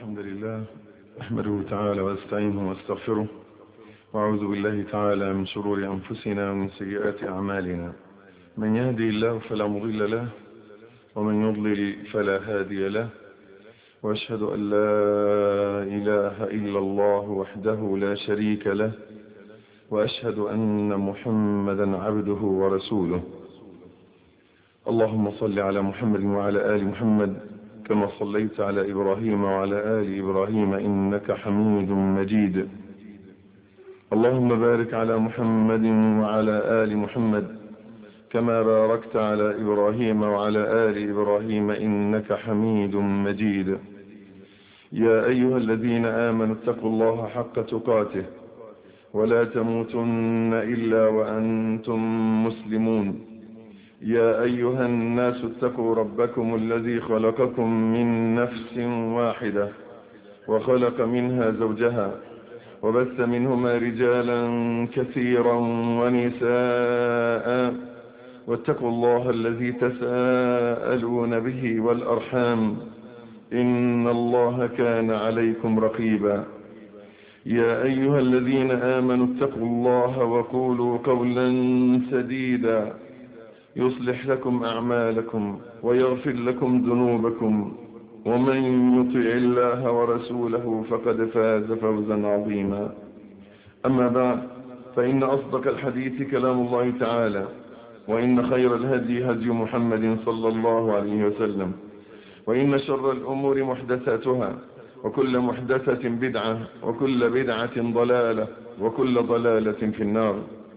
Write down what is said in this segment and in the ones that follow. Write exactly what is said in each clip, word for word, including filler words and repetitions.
الحمد لله أحمده تعالى واستعينه واستغفره وأعوذ بالله تعالى من شرور أنفسنا ومن سيئات أعمالنا. من يهدي الله فلا مضل له ومن يضلل فلا هادي له، وأشهد أن لا إله إلا الله وحده لا شريك له، وأشهد أن محمدا عبده ورسوله. اللهم صل على محمد وعلى آل محمد كما صليت على إبراهيم وعلى آل إبراهيم إنك حميد مجيد. اللهم بارك على محمد وعلى آل محمد كما باركت على إبراهيم وعلى آل إبراهيم إنك حميد مجيد. يا أيها الذين آمنوا اتقوا الله حق تقاته ولا تموتن إلا وأنتم مسلمون. يا أيها الناس اتقوا ربكم الذي خلقكم من نفس واحدة وخلق منها زوجها وبث منهما رجالا كثيرا ونساء، واتقوا الله الذي تساءلون به والأرحام إن الله كان عليكم رقيبا. يا أيها الذين آمنوا اتقوا الله وقولوا قولا سديدا يصلح لكم أعمالكم ويغفر لكم ذنوبكم، ومن يطع الله ورسوله فقد فاز فوزا عظيما. أما بعد، فإن أصدق الحديث كلام الله تعالى، وإن خير الهدي هدي محمد صلى الله عليه وسلم، وإن شر الأمور محدثاتها، وكل محدثة بدعة، وكل بدعة ضلالة، وكل ضلالة في النار.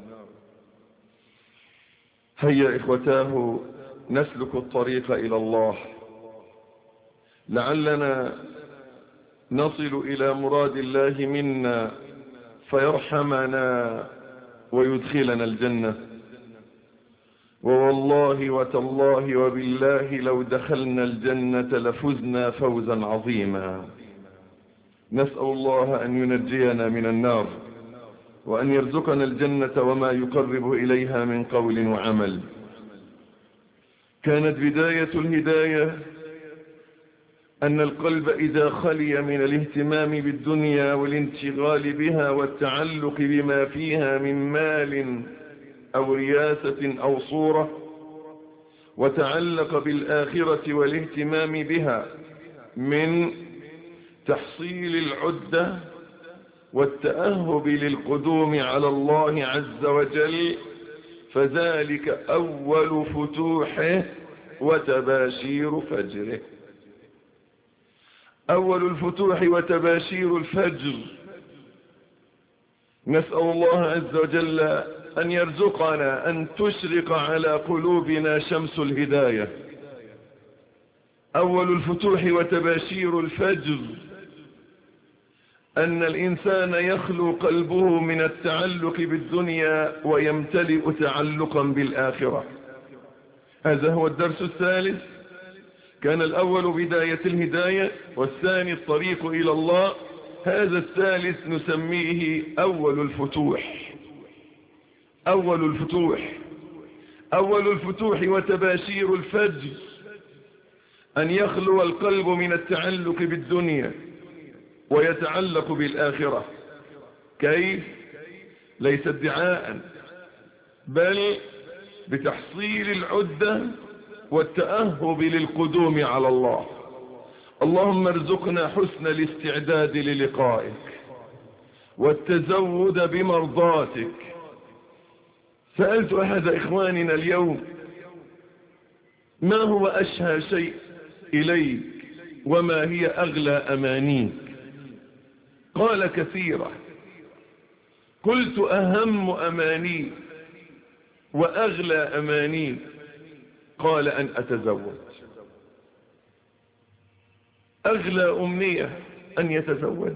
هيا إخوتاه نسلك الطريق إلى الله، لعلنا نصل إلى مراد الله منا فيرحمنا ويدخلنا الجنة. ووالله وتالله وبالله لو دخلنا الجنة لفزنا فوزا عظيما. نسأل الله أن ينجينا من النار، وأن يرزقنا الجنة وما يقرب إليها من قول وعمل. كانت بداية الهداية أن القلب إذا خلي من الاهتمام بالدنيا والانشغال بها والتعلق بما فيها من مال أو رياسة أو صورة، وتعلق بالآخرة والاهتمام بها من تحصيل العدة والتأهب للقدوم على الله عز وجل، فذلك أول فتوحه وتباشير فجره. أول الفتوح وتباشير الفجر. نسأل الله عز وجل أن يرزقنا أن تشرق على قلوبنا شمس الهداية. أول الفتوح وتباشير الفجر أن الإنسان يخلو قلبه من التعلق بالدنيا ويمتلئ تعلقا بالآخرة. هذا هو الدرس الثالث. كان الأول بداية الهداية، والثاني الطريق إلى الله. هذا الثالث نسميه أول الفتوح. أول الفتوح أول الفتوح وتباشير الفجر أن يخلو القلب من التعلق بالدنيا ويتعلق بالآخرة. كيف؟ ليس ادعاء، بل بتحصيل العدة والتأهب للقدوم على الله. اللهم ارزقنا حسن الاستعداد للقائك والتزود بمرضاتك. سألت أحد إخواننا اليوم: ما هو أشهى شيء إليك وما هي أغلى أمانيك؟ قال: كثيرة. قلت: أهم أماني وأغلى أماني؟ قال: أن أتزوج. أغلى أمنية أن يتزوج.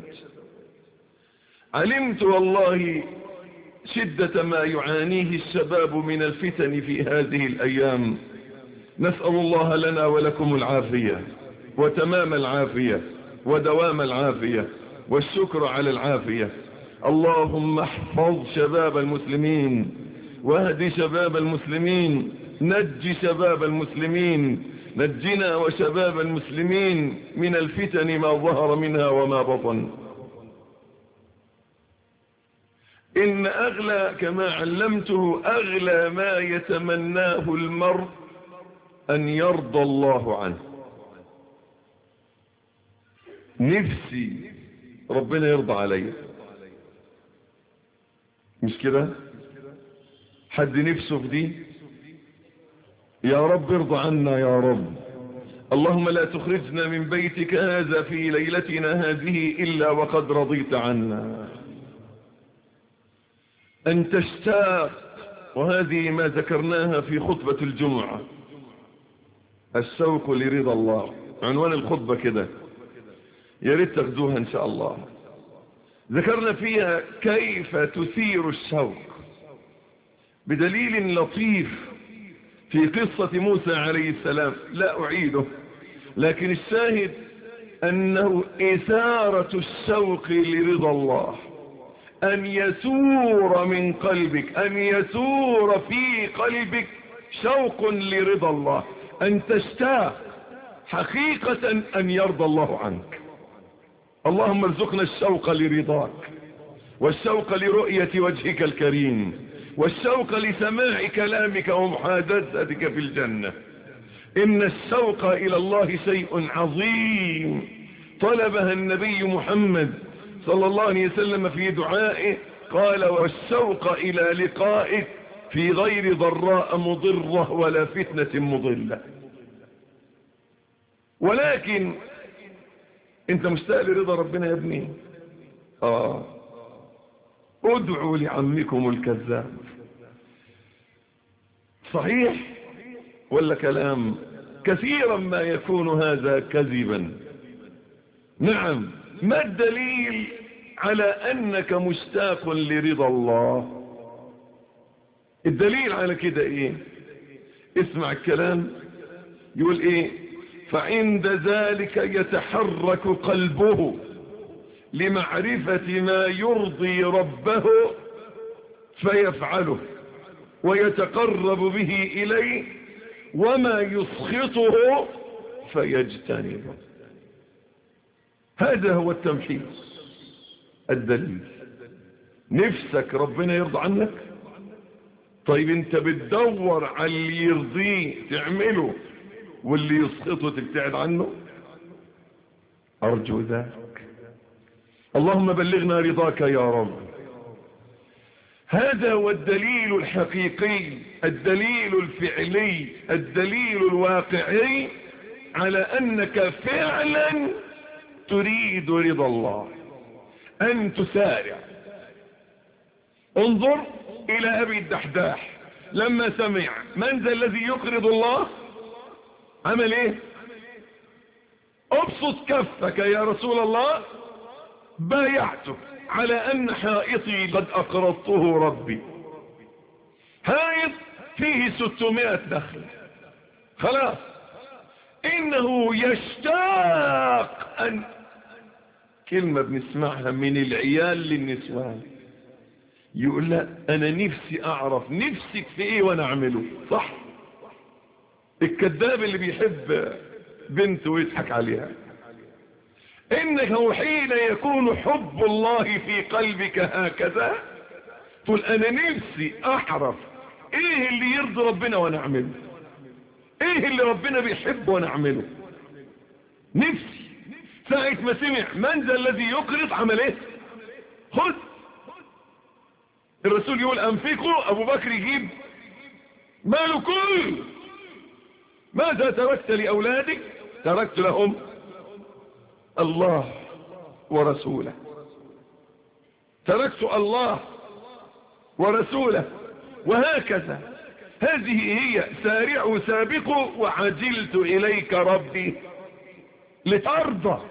علمت والله شدة ما يعانيه الشباب من الفتن في هذه الأيام. نسأل الله لنا ولكم العافية وتمام العافية ودوام العافية والشكر على العافية. اللهم احفظ شباب المسلمين، واهد شباب المسلمين، نج شباب المسلمين، نجنا وشباب المسلمين من الفتن ما ظهر منها وما بطن. إن أغلى كما علمته أغلى ما يتمناه المرء أن يرضى الله عنه. نفسي ربنا يرضى علي، مش كده؟ حد نفسه في دي؟ يا رب ارضى عنا يا رب. اللهم لا تخرجنا من بيتك هذا في ليلتنا هذه إلا وقد رضيت عنا. أن تشتاق، وهذه ما ذكرناها في خطبة الجمعة، الشوق لرضا الله. عنوان الخطبة كده، يا ريت تاخدوها إن شاء الله. ذكرنا فيها كيف تثير الشوق بدليل لطيف في قصة موسى عليه السلام، لا أعيده، لكن الشاهد أنه إثارة الشوق لرضا الله، أن يسور من قلبك، أن يسور في قلبك شوق لرضا الله، أن تشتاق حقيقة أن يرضى الله عنك. اللهم ارزقنا الشوق لرضاك، والشوق لرؤية وجهك الكريم، والشوق لسماع كلامك ومحادثتك في الجنة. إن الشوق إلى الله شيء عظيم طلبها النبي محمد صلى الله عليه وسلم في دعائه، قال: والشوق إلى لقائك في غير ضراء مضرة ولا فتنة مضلة. ولكن انت مشتاق لرضا ربنا يا ابني؟ اه ادعوا لعمكم الكذاب. صحيح ولا كلام؟ كثيرا ما يكون هذا كذبا. نعم. ما الدليل على انك مشتاق لرضا الله؟ الدليل على كده ايه؟ اسمع الكلام، يقول ايه: فعند ذلك يتحرك قلبه لمعرفة ما يرضي ربه فيفعله ويتقرب به إليه، وما يسخطه فيجتنبه. هذا هو التمحيص. الدليل نفسك ربنا يرضى عنك؟ طيب انت بتدور على اللي يرضيه تعمله واللي يسخطه تبتعد عنه؟ أرجو ذلك. اللهم بلغنا رضاك يا رب. هذا هو الدليل الحقيقي، الدليل الفعلي، الدليل الواقعي على أنك فعلا تريد رضا الله، أن تسارع. انظر إلى أبي الدحداح لما سمع من ذا الذي يقرض الله عمل ايه؟ ابسط كفك يا رسول الله، بايعتك على ان حائطي قد اقرضته ربي. حائط فيه ستمائة نخل، خلاص. انه يشتاق ان، كلمة بنسمعها من العيال للنسوان، يقول لا انا نفسي اعرف نفسك في ايه وانا اعمله. صح؟ الكذاب اللي بيحب بنته ويضحك عليها. انه حين يكون حب الله في قلبك هكذا تقول انا نفسي اعرف ايه اللي يرضي ربنا وانا اعمله، ايه اللي ربنا بيحبه وانا اعمله. نفسي ساعة ما سمع من ذا الذي يقرض عمل ايه؟ خذ. الرسول يقول انفقوا، ابو بكر يجيب ماله كله. ماذا تركت لأولادك؟ تركت لهم الله ورسوله، تركت الله ورسوله، وهكذا. هذه هي سارعوا سابقوا وعجلت إليك ربي لترضى.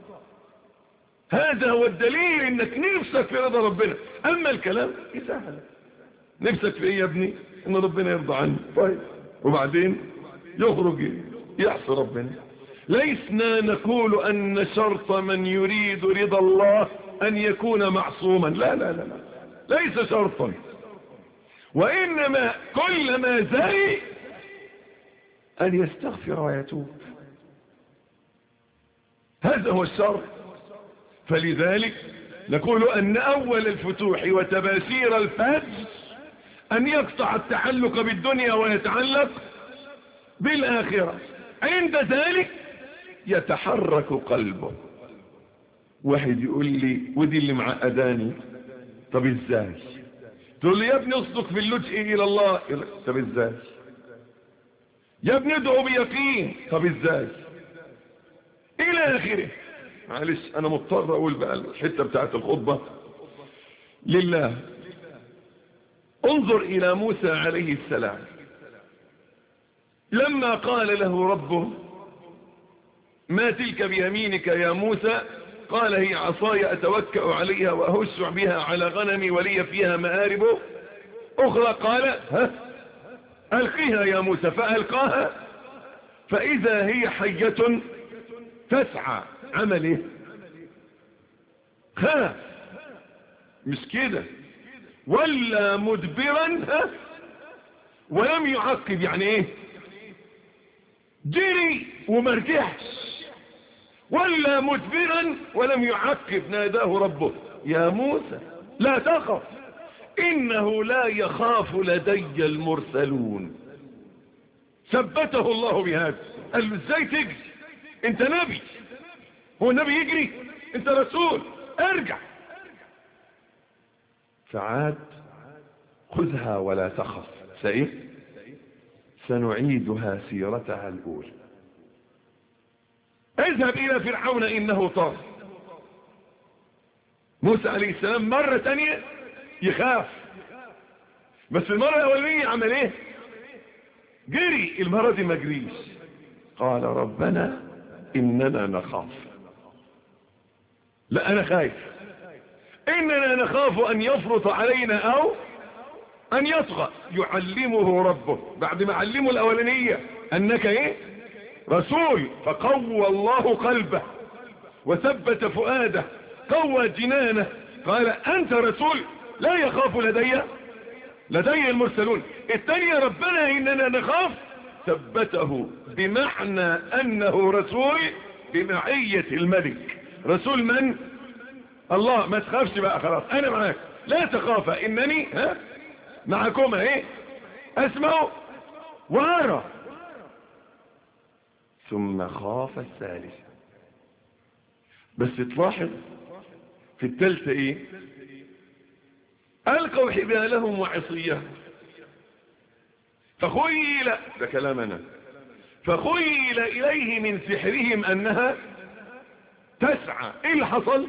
هذا هو الدليل انك نفسك في رضا ربنا. اما الكلام يسهل، نفسك في ايه يا ابني؟ ان ربنا يرضى عني. طيب وبعدين يخرج يعصي ربنا. لسنا نقول ان شرط من يريد رضا الله ان يكون معصوما، لا لا لا لا، ليس شرطا. وانما كلما زي أن يستغفر ويتوب. هذا هو الشر. فلذلك نقول أن أول الفتوح وتباشير الفجر أن يقطع التعلق بالدنيا ويتعلق بالآخرة. عند ذلك يتحرك قلبه. واحد يقول لي ودي اللي معقداني، طب ازاي؟ تقول لي يا ابني اصدق في اللجئ الى الله، طب ازاي؟ يا ابني ادعو بيقين، طب ازاي؟ الى اخره. معلش انا مضطر اقول بقى الحته بتاعت الخطبه لله. انظر الى موسى عليه السلام لما قال له ربه ما تلك بيمينك يا موسى؟ قال هي عصاي اتوكأ عليها واهش بها على غنمي ولي فيها مآرب اخرى. قال ها القيها يا موسى، فالقاها فاذا هي حية تسعى. عمل ايه؟ خاف، مش كده؟ ولا مدبرا ها ولم يعقب. يعني ايه؟ جري ومرجعش. ولا مدبرا ولم يعقب. ناداه ربه يا موسى لا تخف انه لا يخاف لدي المرسلون. ثبته الله بهذا. قال له ازاي تجري؟ انت نبي. هو النبي يجري؟ انت رسول، ارجع. فعاد خذها ولا تخف سايه سنعيدها سيرتها الاولى. اذهب الى فرعون انه طاغى. موسى عليه السلام مرة تانية يخاف، بس المرة الاولانية عمل ايه؟ جري. المرة دي ما جريش. قال ربنا اننا نخاف. لا انا خايف. اننا نخاف ان يفرط علينا او ان يطغى. يعلمه ربه بعد ما علمه الاولانية انك ايه؟ رسول. فقوى الله قلبه وثبت فؤاده، قوى جنانه. قال انت رسول لا يخاف لدي لدي المرسلون. الثانية ربنا اننا نخاف ثبته بمعنى انه رسول بمعية الملك. رسول من؟ الله. ما تخافش بقى خلاص انا معاك، لا تخاف انني ها معكما ايه اسمع وارى. ثم خاف الثالثة. بس تلاحظ في الثالثة ايه؟ القوا حبالهم وعصيهم فخيل، ده كلامنا، فخيل اليه من سحرهم انها تسعى. ايه اللي حصل؟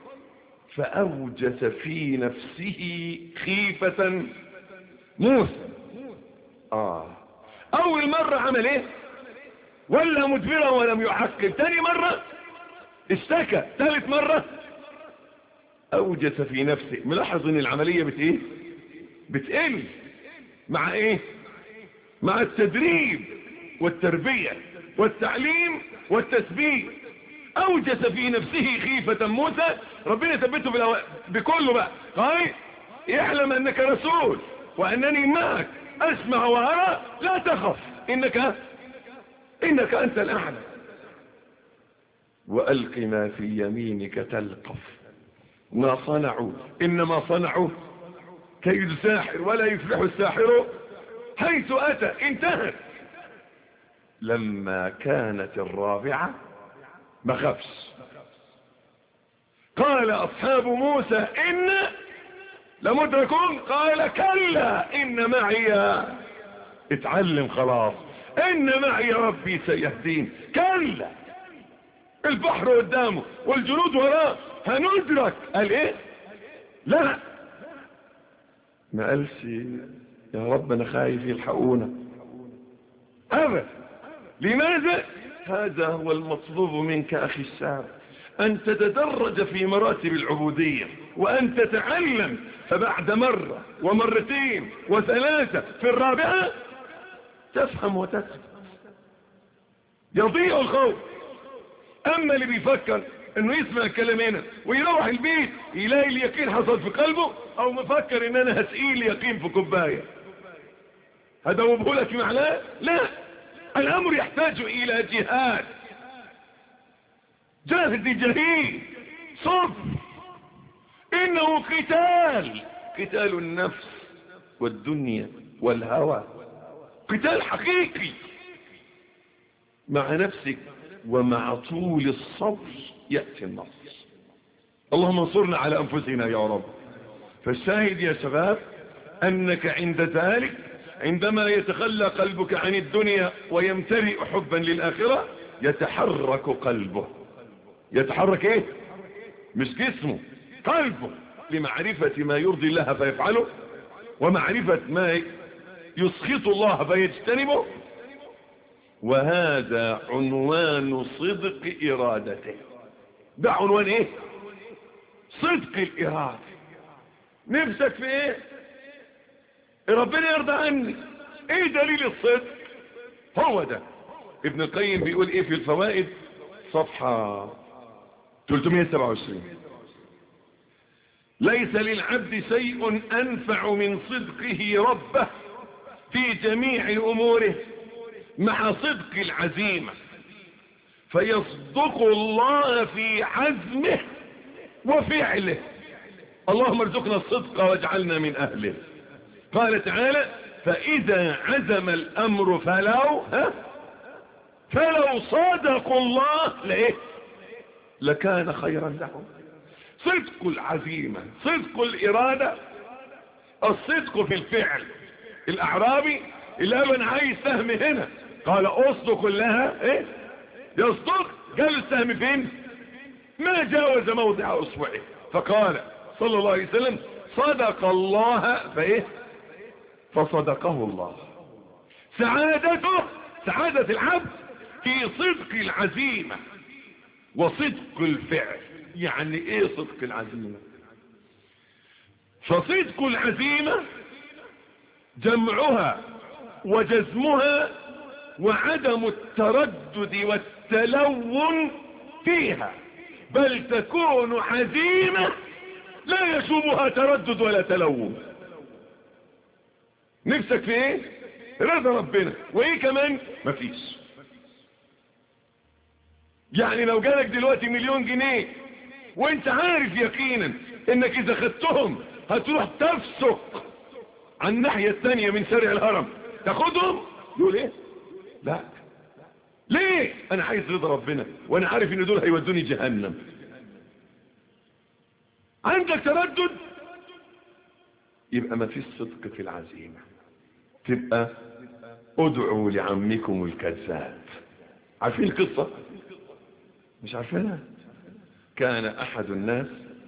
فاوجس في نفسه خيفة موسى. اه اول مرة عمل ايه؟ ولا مدبرا ولم يعقب. تاني مرة اشتكى. ثالث مرة اوجس في نفسه. ملاحظ ان العملية بت ايه؟ بتقل مع ايه؟ مع التدريب والتربية والتعليم والتثبيت. اوجس في نفسه خيفة موسى. ربنا ثبته بالأو... بكله بقى. قال اعلم انك رسول وانني معك اسمع وارى، لا تخف انك انك انت الاعلى. والق ما في يمينك تلقف ما صنعوا انما صنعوا كيد ساحر ولا يفلح الساحر حيث اتى. انتهت. لما كانت الرابعة ما خافش. قال اصحاب موسى ان لمدركون. قال كلا ان معي، اتعلم خلاص، ان معي ربي سيهدين. كلا البحر قدامه والجنود وراه هندرك. قال ايه؟ لا ما قالش يا رب انا خايف يلحقونا ابدا. لماذا؟ هذا هو المطلوب منك اخي الشاب، ان تتدرج في مراتب العبودية وان تتعلم. فبعد مرة ومرتين وثلاثة في الرابعة تفهم وتثبت. يضيع الخوف. اما اللي بيفكر انه يسمع الكلام هنا ويروح البيت يلاقي اليقين حصل في قلبه، او مفكر ان انا هسقيه اليقين في كوبايه هدوبه لك في معلقه، لا الامر يحتاج الى جهاد، جهد جهيد، صبر، انه قتال، قتال النفس والدنيا والهوى، قتال حقيقي مع نفسك، ومع طول الصبر يأتي النصر. اللهم انصرنا على انفسنا يا رب. فالشاهد يا شباب انك عند ذلك، عندما يتخلى قلبك عن الدنيا ويمتلئ حبا للآخرة، يتحرك قلبه. يتحرك ايه؟ مش جسمه، قلبه، لمعرفة ما يرضي الله فيفعله، ومعرفة ما يسخط الله فيجتنبه. وهذا عنوان صدق إرادته. ده عنوان ايه؟ صدق الإرادة. نفسك في ايه؟ ربنا يرضى عني. ايه دليل الصدق؟ هو ده. ابن القيم بيقول ايه في الفوائد صفحة ثلاثمائة وسبعة وعشرين: ليس للعبد شيء أنفع من صدقه ربه في جميع أموره مع صدق العزيمة، فيصدق الله في عزمه وفعله. اللهم ارزقنا الصدق واجعلنا من أهله. قال تعالى: فإذا عزم الأمر فلو ها فلو صادقوا الله لإيه لكان خيرا لهم. صدق العزيمة، صدق الإرادة، الصدق في الفعل. الأعرابي اللي قال أنا عايز سهم هنا، قال أصدق لها إيه يصدق. قال السهم فين؟ ما جاوز موضع أصبعه. فقال صلى الله عليه وسلم: صدق الله فإيه فصدقه الله. سعادته، سعادة العبد في صدق العزيمة وصدق الفعل. يعني ايه صدق العزيمة؟ فصدق العزيمة جمعها وجزمها وعدم التردد والتلون فيها، بل تكون عزيمة لا يشوبها تردد ولا تلون. نفسك في ايه؟ رضا ربنا. وايه كمان؟ مفيش. يعني لو جالك دلوقتي مليون جنيه وانت عارف يقينا انك اذا خدتهم هتروح تفسق عن الناحية الثانية من شارع الهرم، تاخدهم؟ يقول ايه؟ لا. ليه؟ انا عايز رضا ربنا وانا عارف ان دول هيودوني جهنم. عندك تردد، يبقى ما فيش صدق في العزيمة. تبقى ادعوا لعمكم الكذاب. عارفين القصة؟ مش عارفينها؟ كان احد الناس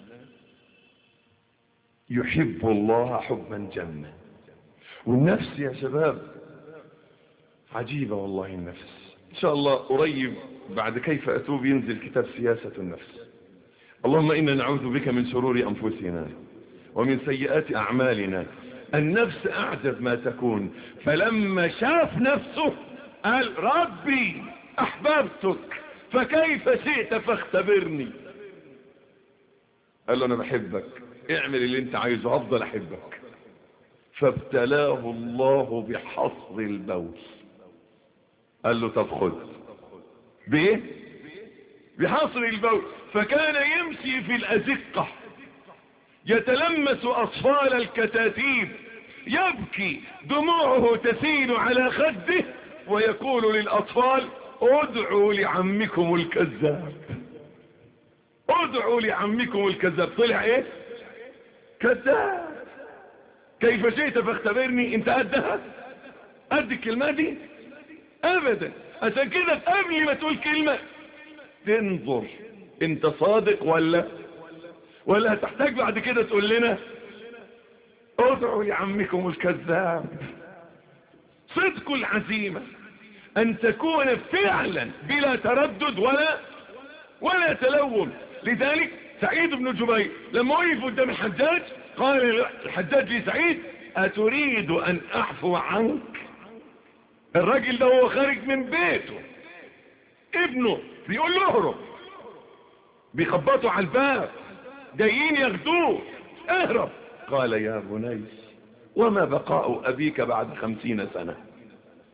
يحب الله حبا جما. والنفس يا شباب عجيبة والله. النفس ان شاء الله قريب بعد كيف اتوب ينزل كتاب سياسة النفس. اللهم انا نعوذ بك من شرور انفسنا ومن سيئات اعمالنا. النفس اعجب ما تكون. فلما شاف نفسه قال: ربي احببتك فكيف شئت فاختبرني. قال له: انا بحبك، اعمل اللي انت عايزه، افضل احبك. فابتلاه الله بحصر البول. قال له: طب خد. بايه؟ بحصر البول. فكان يمشي في الازقة يتلمس اصفال الكتاتيب، يبكي دموعه تسيل على خده، ويقول للاطفال: ادعوا لعمكم الكذاب، ادعوا لعمكم الكذاب. طلع ايه؟ كذاب. كيف شئت فاختبرني. انت قدها؟ قد الكلمة دي؟ ابدا. عشان كده قبل ما تقول كلمة تنظر انت صادق ولا ولا هتحتاج بعد كده تقول لنا ادعوا لعمكم الكذاب. صدق العزيمة ان تكون فعلا بلا تردد ولا ولا تلوم. لذلك سعيد بن جبير لما وقف قدام الحجاج قال الحجاج لسعيد: اتريد ان اعفو عنك؟ الراجل ده هو خارج من بيته، ابنه بيقول له اهرب، بيخبطوا على الباب جايين ياخدوه، اهرب. قال: يا بني وما بقاء ابيك بعد خمسين سنة؟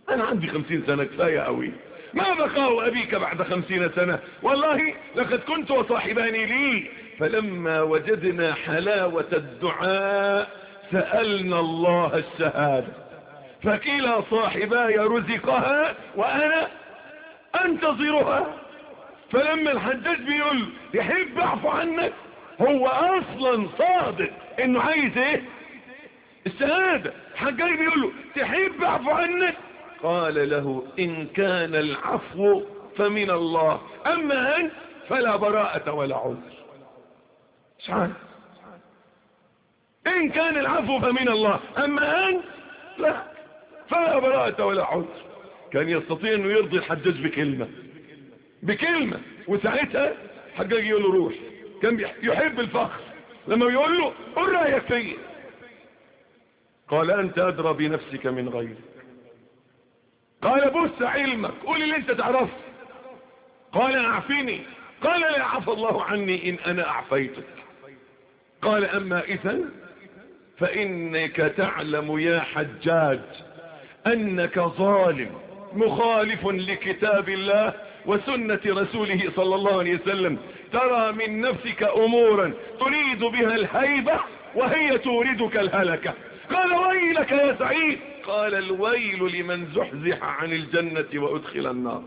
انا عندي خمسين سنة كفاية قوي، ما بقاء ابيك بعد خمسين سنة، والله لقد كنت وصاحباني لي، فلما وجدنا حلاوة الدعاء سألنا الله الشهادة، فكلا صاحباي رزقها وانا انتظرها. فلما الحجاج بيقول يحب اعفو عنك، هو اصلا صادق انه عايز ايه؟ الشهادة. الحجاج بيقول له تحب اعفو عنك؟ قال له ان كان العفو فمن الله، اما انت فلا براءة ولا عذر. مش عارف، ان كان العفو فمن الله، اما انت لا، فلا براءة ولا عذر. كان يستطيع انه يرضي الحجاج بكلمة بكلمة، وساعتها الحجاج يقول له روح. كان يحب الفخر لما يقول له قل رأيك فيه، قال انت ادرى بنفسك من غيرك. قال بص علمك، قول اللي انت تعرفه. قال اعفني، قال لا عفى الله عني ان انا اعفيتك. قال اما اذا فانك تعلم يا حجاج انك ظالم مخالف لكتاب الله وسنة رسوله صلى الله عليه وسلم، ترى من نفسك امورا تريد بها الهيبة وهي توردك الهلكة. قال ويلك يا سعيد. قال الويل لمن زحزح عن الجنة وادخل النار.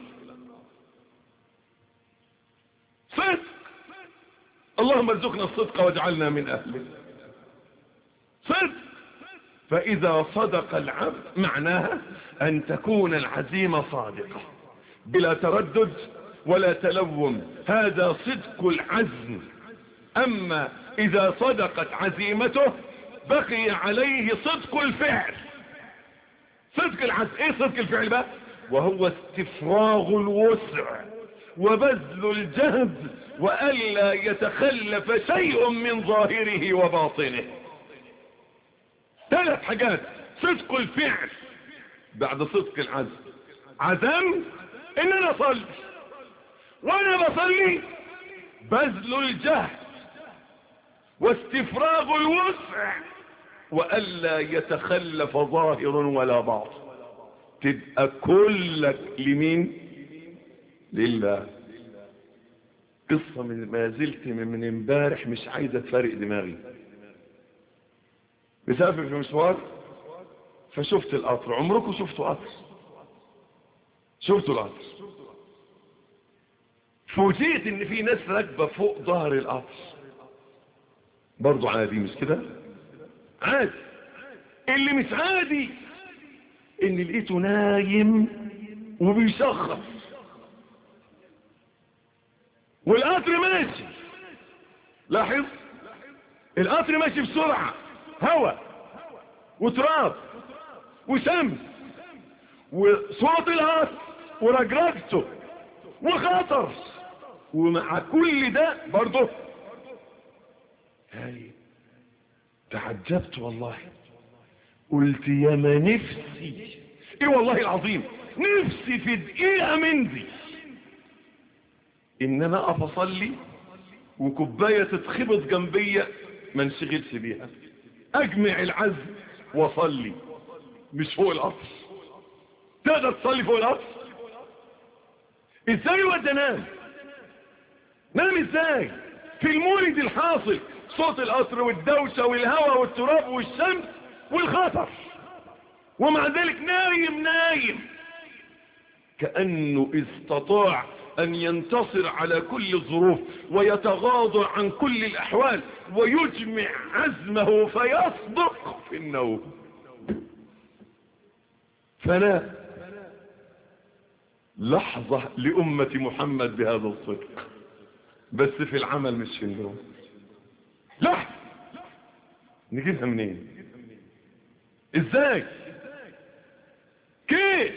صدق، اللهم ارزقنا الصدق واجعلنا من اهله. صدق. فاذا صدق العبد معناها ان تكون العزيمة صادقة بلا تردد ولا تلوم، هذا صدق العزم. اما اذا صدقت عزيمته بقي عليه صدق الفعل. صدق العزم، ايه صدق الفعل بقى؟ وهو استفراغ الوسع وبذل الجهد والا يتخلف شيء من ظاهره وباطنه. ثلاث حاجات: صدق الفعل بعد صدق العزم. عزم ان انا اصلي، وانا بصلي بذل الجهد واستفراغ الوسع والا يتخلف ظاهر ولا باطن. تبقى كلك لمين؟ لله. قصة من ما زلت من امبارح مش عايزة تفارق دماغي. مسافر في مشوار فشفت القطر. عمركم شفتوا قطر؟ شفتوا القطر؟ فوجئت ان في ناس راكبه فوق ظهر القطر. برضو عادي مش كده؟ عادي. اللي مش عادي ان لقيته نايم وبيشخص والقطر ماشي. لاحظ، القطر ماشي بسرعة، هواء وتراب وشمس وصوت القطر ورجرجته وخطر، ومع كل ده برضه هاي تعجبت والله. قلت يا ما نفسي، ايه والله العظيم نفسي في دقيقة من دي ان انا اقف اصلي وكوبايه تتخبط جنبيا ما انشغلش بيها، اجمع العزم واصلي مش فوق القطر. تقدر تصلي فوق القطر؟ ازاي وانت نام؟ نام ازاي في المولد الحاصل؟ صوت القطر والدوشه والهواء والتراب والشمس والخطر، ومع ذلك نايم نايم كأنه استطاع أن ينتصر على كل الظروف ويتغاضى عن كل الأحوال ويجمع عزمه فيصدق في النوم. فلا لحظة لأمة محمد بهذا الصدق، بس في العمل مش في النوم. لحظة نجيبها منين؟ ازاي؟ كيف؟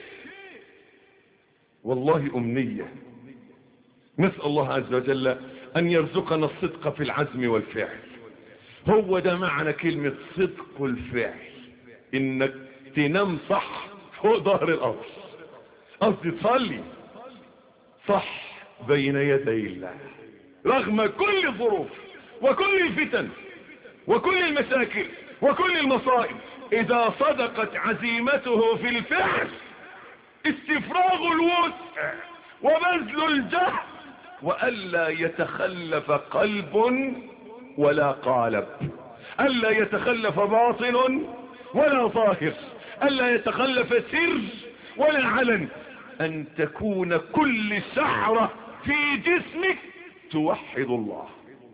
والله أمنية. نسأل الله عز وجل أن يرزقنا الصدق في العزم والفعل. هو ده معنى كلمة صدق الفعل، إنك تنام صح فوق ظهر القطر، قصدي تصلي صح بين يدي الله رغم كل الظروف وكل الفتن وكل المشاكل وكل المصائب. إذا صدقت عزيمته في الفعل استفراغ الوسع وبذل الجهد، وألا يتخلف قلب ولا قالب، ألا يتخلف باطن ولا ظاهر، ألا يتخلف سر ولا علن، أن تكون كل سحرة في جسمك توحد الله،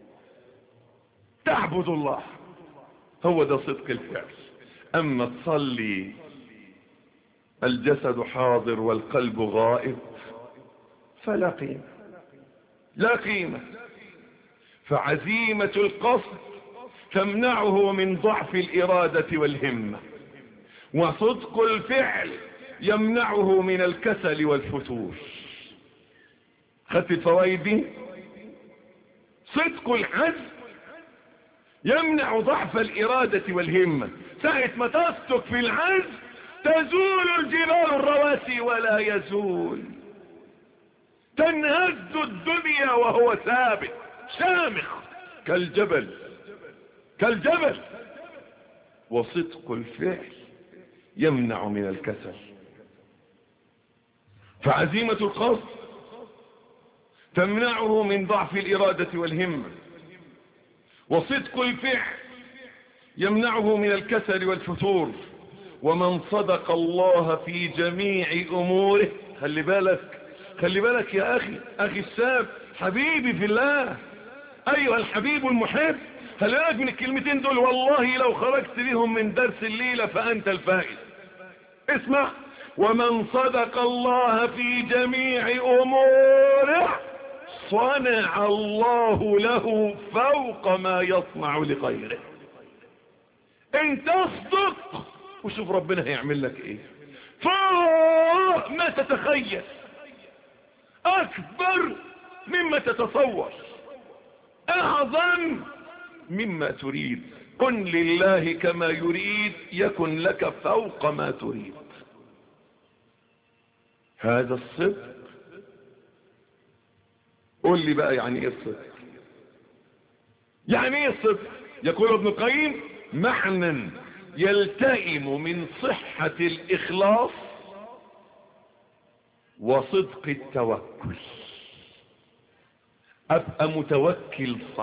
تعبد الله. هو ده صدق الفعل. أما تصلي الجسد حاضر والقلب غائب فلا قيمة، لا قيمة. فعزيمة القصد تمنعه من ضعف الإرادة والهمة، وصدق الفعل يمنعه من الكسل والفتور. خدت الفوائد دي؟ صدق العزم يمنع ضعف الإرادة والهمة. ساعة ما تصدق في العزم تزول الجبال الرواسي ولا يزول، تنهز الدنيا وهو ثابت شامخ كالجبل كالجبل. وصدق الفعل يمنع من الكسل. فعزيمة القصد تمنعه من ضعف الإرادة والهمة، وصدق الفعل يمنعه من الكسل والفتور. ومن صدق الله في جميع أموره، خلي بالك خلي بالك يا أخي أخي الساب، حبيبي في الله، أيها الحبيب المحب، خلي بالك من الكلمتين دول، والله لو خرجت بهم من درس الليلة فأنت الفائز. اسمع: ومن صدق الله في جميع أموره صنع الله له فوق ما يصنع لغيره. انت اصدق وشوف ربنا هيعمل لك ايه فوق ما تتخيل، اكبر مما تتصور، اعظم مما تريد. كن لله كما يريد يكن لك فوق ما تريد. هذا الصدق. قل لي بقى يعني ايه الصدق؟ يعني ايه الصدق؟ يقول ابن القيم: معنى يلتئم من صحة الإخلاص وصدق التوكل. أبقى متوكل صح.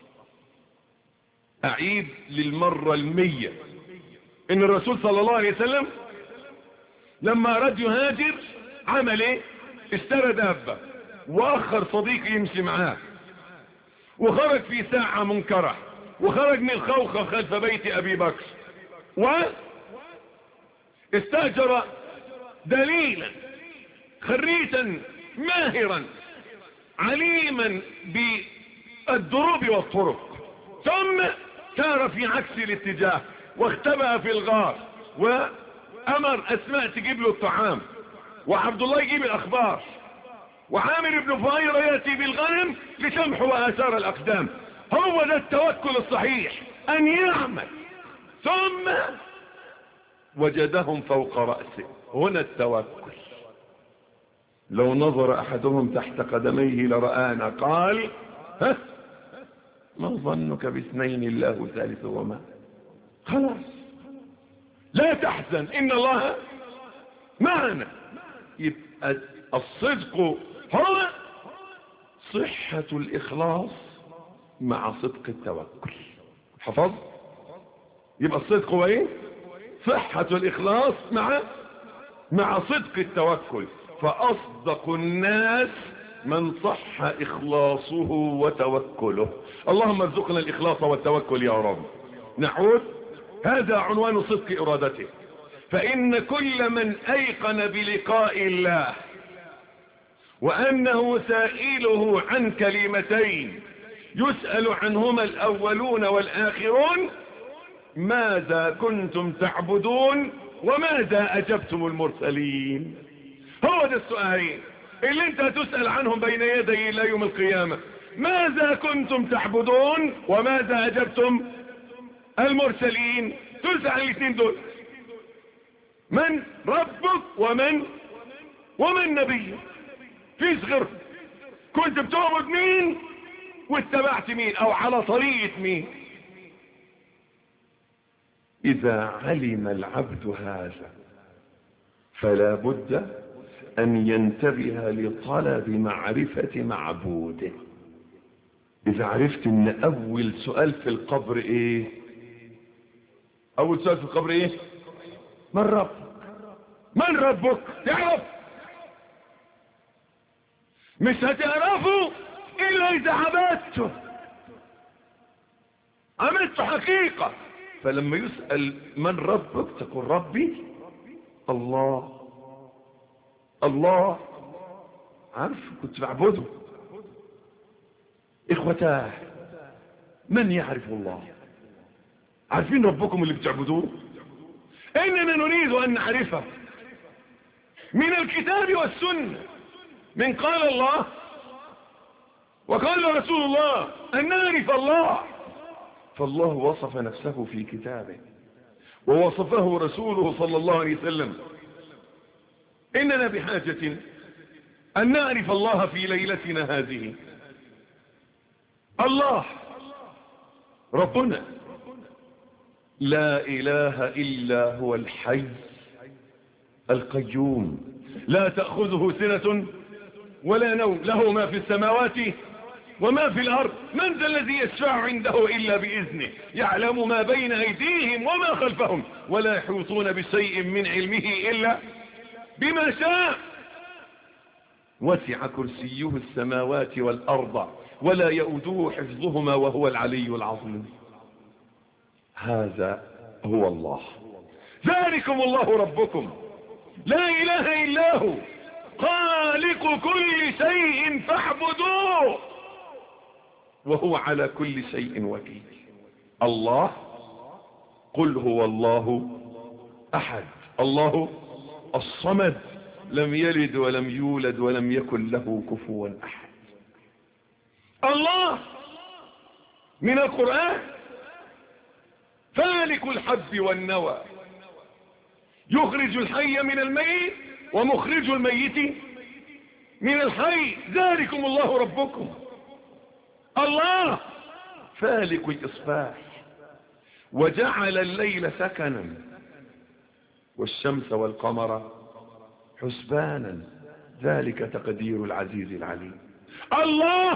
أعيد للمرة المية إن الرسول صلى الله عليه وسلم لما أراد يهاجر عمل إيه؟ اشترى دابة وأخر صديق يمشي معاه، وخرج في ساعة منكرة، وخرج من الخوخة خلف بيت أبي بكر، واستأجر دليلا خريتا ماهرا عليما بالدروب والطرق، ثم سار في عكس الاتجاه واختبأ في الغار، وأمر أسماء تجيب له الطعام، وعبد الله يجيب الأخبار، وعامر بن فهيرة يأتي بالغنم لتمحو آثار الأقدام. هو ده التوكل الصحيح، أن يعمل ثم وجدهم فوق رأسه. هنا التوكل. لو نظر أحدهم تحت قدميه لرآنا قال: ها ما ظنك باثنين الله ثالثهما. خلاص لا تحزن إن الله معنا. يبقى الصدق هو صحة الإخلاص مع صدق التوكل. حفظ؟ يبقى الصدق هو ايه؟ صحة الإخلاص مع مع صدق التوكل. فأصدق الناس من صح إخلاصه وتوكله. اللهم ارزقنا الإخلاص والتوكل يا رب. نعود. هذا عنوان صدق إرادته. فإن كل من أيقن بلقاء الله وأنه سائله عن كلمتين يسأل عنهما الأولون والآخرون: ماذا كنتم تعبدون وماذا أجبتم المرسلين. هو ده السؤالين اللي انت هتسأل عنهم بين يدي الله يوم القيامة. ماذا كنتم تعبدون وماذا أجبتم المرسلين. تسأل الاثنين دول: من ربك ومن ومن نبيك. فيش غير كنت بتعبد مين واتبعت مين او على طريقة مين. اذا علم العبد هذا فلا بد أن ينتبه لطلب معرفة معبوده. إذا عرفت أن أول سؤال في القبر إيه؟ أول سؤال في القبر إيه؟ من ربك؟ من ربك؟ تعرف؟ مش هتعرفه إلا إذا عبدته، عملت حقيقة. فلما يسأل من ربك تقول ربي الله. الله عارف كنت بعبده. إخوتاه، من يعرف الله؟ عارفين ربكم اللي بتعبدوه؟ إننا نريد أن نعرفه من الكتاب والسنة، من قال الله وقال رسول الله، أن نعرف الله. فالله وصف نفسه في كتابه ووصفه رسوله صلى الله عليه وسلم. إننا بحاجة أن نعرف الله في ليلتنا هذه. الله ربنا لا إله إلا هو الحي القيوم، لا تأخذه سنة ولا نوم، له ما في السماوات وما في الأرض. من ذا الذي يشفع عنده إلا بإذنه، يعلم ما بين أيديهم وما خلفهم، ولا يحيطون بشيء من علمه إلا بما شاء. وسع كرسيه السماوات والأرض ولا يؤوده حفظهما وهو العلي العظيم. هذا هو الله، ذلكم الله ربكم لا إله إلا هو خالق كل شيء فاعبدوه وهو على كل شيء وكيل. الله قل هو الله أحد، الله الصمد، لم يلد ولم يولد ولم يكن له كفوا أحد. الله من القرآن فالق الحب والنوى، يخرج الحي من الميت ومخرج الميت من الحي، ذلكم الله ربكم. الله فالق الإصباح وجعل الليل سكنا والشمس والقمر حسبانا، ذلك تقدير العزيز العليم. الله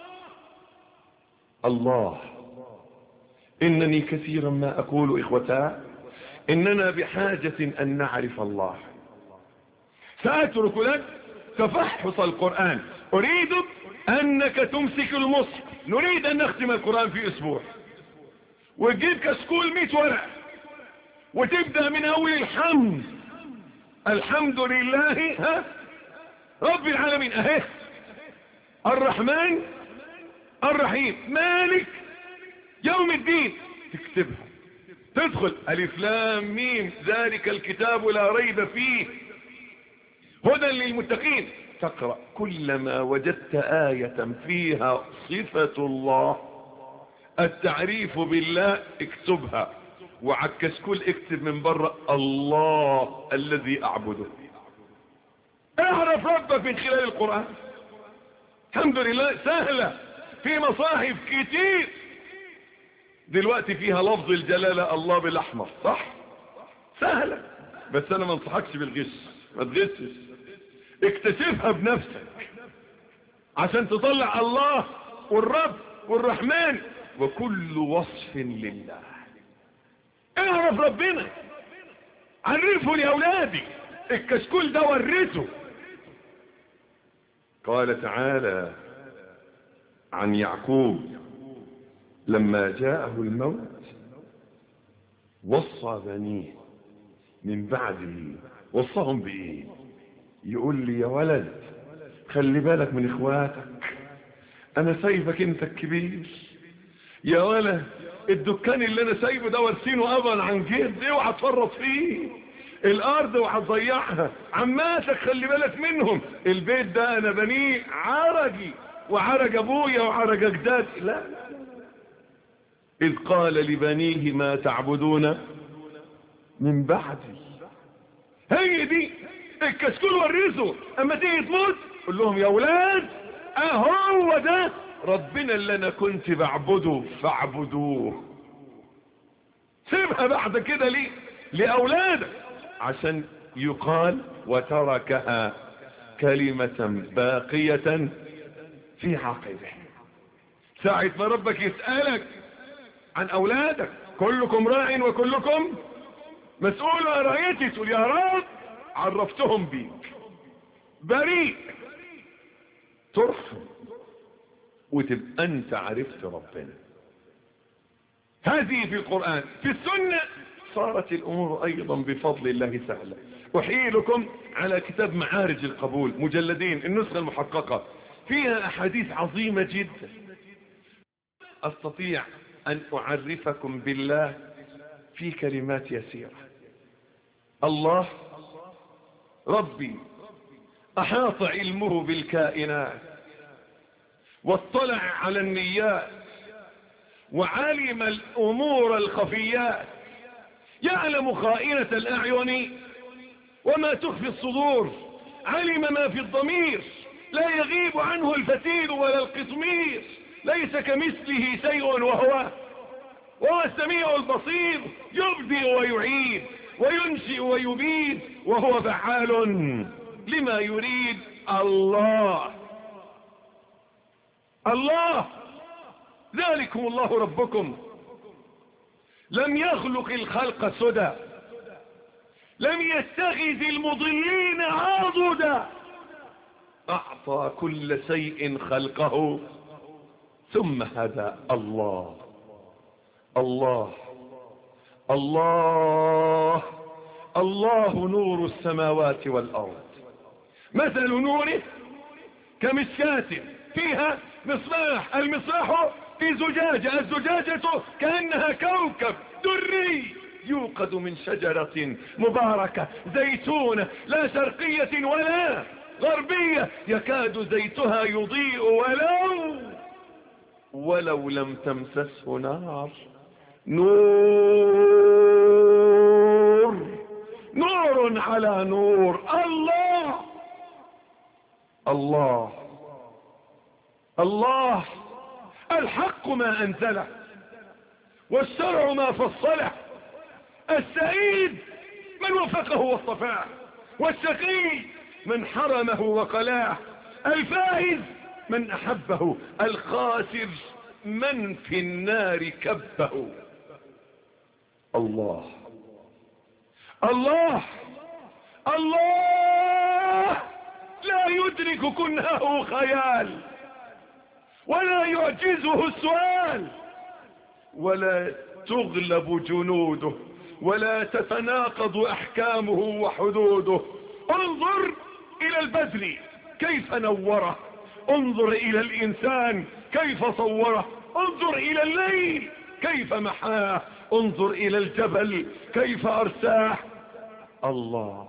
الله إنني كثيرا ما أقول إخوتا إننا بحاجة أن نعرف الله. سأترك لك تفحص القرآن. أريدك أنك تمسك المصحف، نريد أن نختم القرآن في أسبوع، وتجيب كشكول مئة ورقة وتبدأ من أول الحمد. الحمد لله ها رب العالمين، أهي الرحمن الرحيم مالك يوم الدين، تكتبها. تدخل ألف لام ميم ذلك الكتاب لا ريب فيه هدى للمتقين، تقرأ كلما وجدت آية فيها صفة الله التعريف بالله اكتبها، وعكسكول اكتب من بره الله الذي أعبده. اعرف ربك من خلال القرآن. الحمد لله سهلة، في مصاحف كتير دلوقتي فيها لفظ الجلالة الله بالأحمر، صح؟ سهلة، بس أنا ما انصحكش بالغش، ما تغشش، اكتشفها بنفسك عشان تطلع الله والرب والرحمن وكل وصف لله. اعرف ربنا، عرفه لأولادي، الكشكول ده ورثه. قال تعالى عن يعقوب لما جاءه الموت وصى بنيه من بعده، وصاهم بإيه؟ يقول لي يا ولد خلي بالك من اخواتك، انا سايبك انت الكبير. يا ولد الدكان اللي انا سايبه ده ورثينه ابا عن جد، اوعى تفرط فيه. الارض اوعى تضيعها. عماتك خلي بالك منهم. البيت ده انا بنيه عرجي وعرج ابويا وعرج اجدادي. لا اذ قال لبنيه ما تعبدون من بعدي. هي دي الكشكول ورثه. اما تيجي تموت قول لهم يا ولاد اهو ده ربنا اللي انا كنت بعبده فاعبدوه. سيبها بعد كده ليه؟ لاولادك، عشان يقال وتركها كلمة باقية في عقبه. ساعة ما ربك يسألك عن أولادك، كلكم راع وكلكم مسؤول عن رعيته، تقول يا رب عرفتهم بيك، بريء، ترحم وتبقى أنت عرفت ربنا. هذه في القرآن. في السنة صارت الأمور أيضا بفضل الله سهلة. أحيلكم على كتاب معارج القبول، مجلدين، النسخة المحققة، فيها أحاديث عظيمة جدا. أستطيع أن أعرفكم بالله في كلمات يسيرة. الله ربي أحاط علمه بالكائنات، واطلع على النيات، وعلم الأمور الخفيات، يعلم خائنة الأعين وما تخفي الصدور، علم ما في الضمير، لا يغيب عنه الفتيل ولا القطمير، ليس كمثله شيء وهو وهو السميع البصير، يبدئ ويعيد وينشئ ويبيد، وهو فعال لما يريد. الله الله ذلكم الله ربكم، لم يخلق الخلق سدى، لم يتخذ المضلين عضدا، أعطى كل شيء خلقه ثم هدى. الله الله الله الله نور السماوات والأرض، مثل نوره كمشكاة فيها مصباح، المصباح في زجاجة، الزجاجة كأنها كوكب دري يوقد من شجرة مباركة زيتونة لا شرقية ولا غربية، يكاد زيتها يضيء ولو ولو لم تمسسه نار، نور نور على نور. الله الله الله الحق ما أنزله، والشرع ما فصله، السعيد من وفقه واصطفاه، والشقي من حرمه وقلاه، الفائز من أحبه، الخاسر من في النار كبه. الله الله الله لا يدرك كنهه خيال، ولا يعجزه السؤال، ولا تغلب جنوده، ولا تتناقض أحكامه وحدوده. انظر إلى البدر كيف نوره، انظر إلى الإنسان كيف صوره، انظر إلى الليل كيف محاه، انظر إلى الجبل كيف أرساه. الله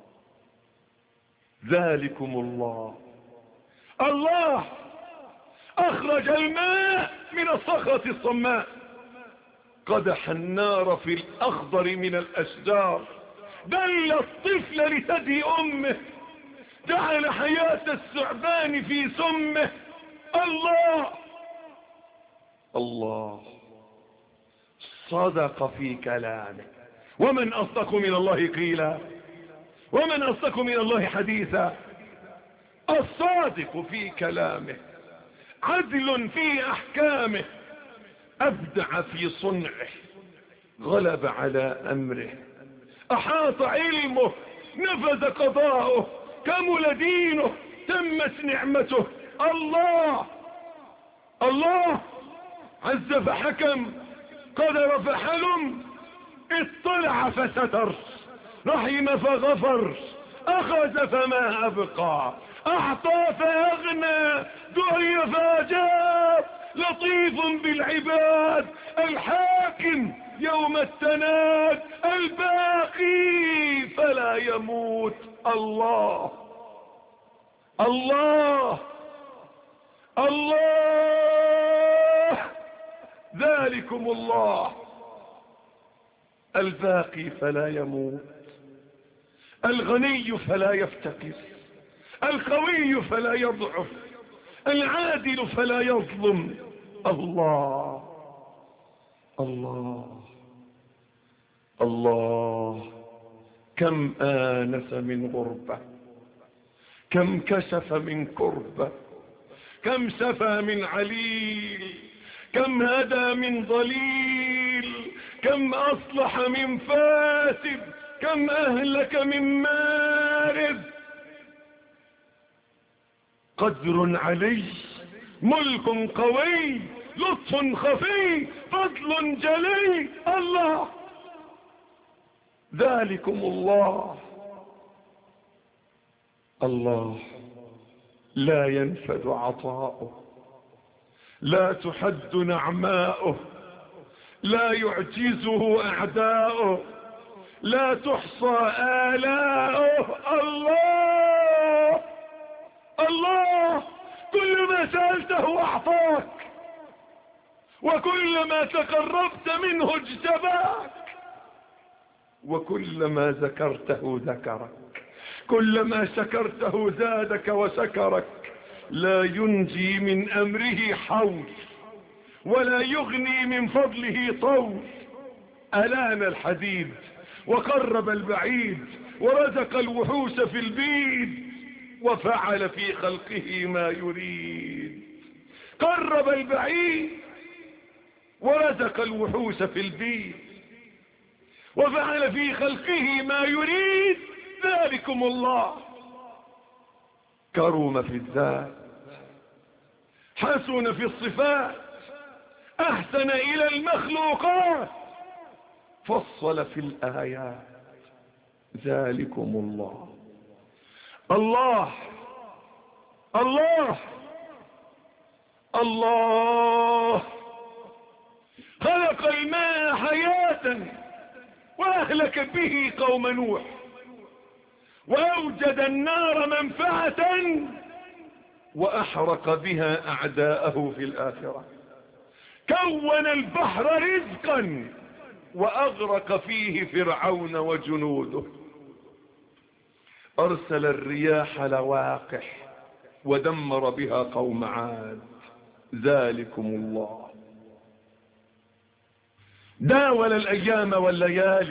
ذلكم الله. الله أخرج الماء من الصخرة الصماء، قدح النار في الأخضر من الأشجار، دل الطفل لثدي أمه، جعل حياة الثعبان في سمه. الله الله صدق في كلامه، ومن أصدق من الله قيلا، ومن أصدق من الله حديثا. الصادق في كلامه، عدل في أحكامه، أبدع في صنعه، غلب على أمره، أحاط علمه، نفذ قضاؤه، كمل دينه، تمت نعمته. الله الله عز فحكم، قدر فحلم، اطلع فستر، رحم فغفر، أخذ فما أبقى، أعطى فأغنى، دعي فأجاب، لطيف بالعباد، الحاكم يوم التناد، الباقي فلا يموت. الله الله الله ذلكم الله. الباقي فلا يموت، الغني فلا يفتقر، القوي فلا يضعف، العادل فلا يظلم. الله الله الله كم آنس من غربة، كم كشف من كربة، كم شفى من عليل، كم هدى من ضليل، كم أصلح من فاسد، كم أهلك من مارد. قدر علي، ملك قوي، لطف خفي، فضل جلي. الله، ذلكم الله. الله لا ينفد عطاؤه، لا تحد نعماؤه، لا يعجزه أعداؤه، لا تحصى آلاؤه. الله الله، كل ما سألته أعطاك، وكل ما تقربت منه اجتباك، وكلما ذكرته ذكرك، كلما شكرته زادك وشكرك. لا ينجي من أمره حول، ولا يغني من فضله طول. ألان الحديد وقرب البعيد، ورزق الوحوش في البيد، وفعل في خلقه ما يريد. قرب البعيد ورزق الوحوش في البيد، وفعل في خلقه ما يريد. ذلكم الله. كرم في الذات، حسن في الصفات، أحسن إلى المخلوقات، فصل في الآيات. ذلكم الله. الله الله الله خلق الماء حياة وأهلك به قوم نوح، وأوجد النار منفعة وأحرق بها أعداءه في الآخرة. كون البحر رزقا وأغرق فيه فرعون وجنوده. أرسل الرياح لواقح ودمر بها قوم عاد. ذلكم الله. داول الأيام والليالي،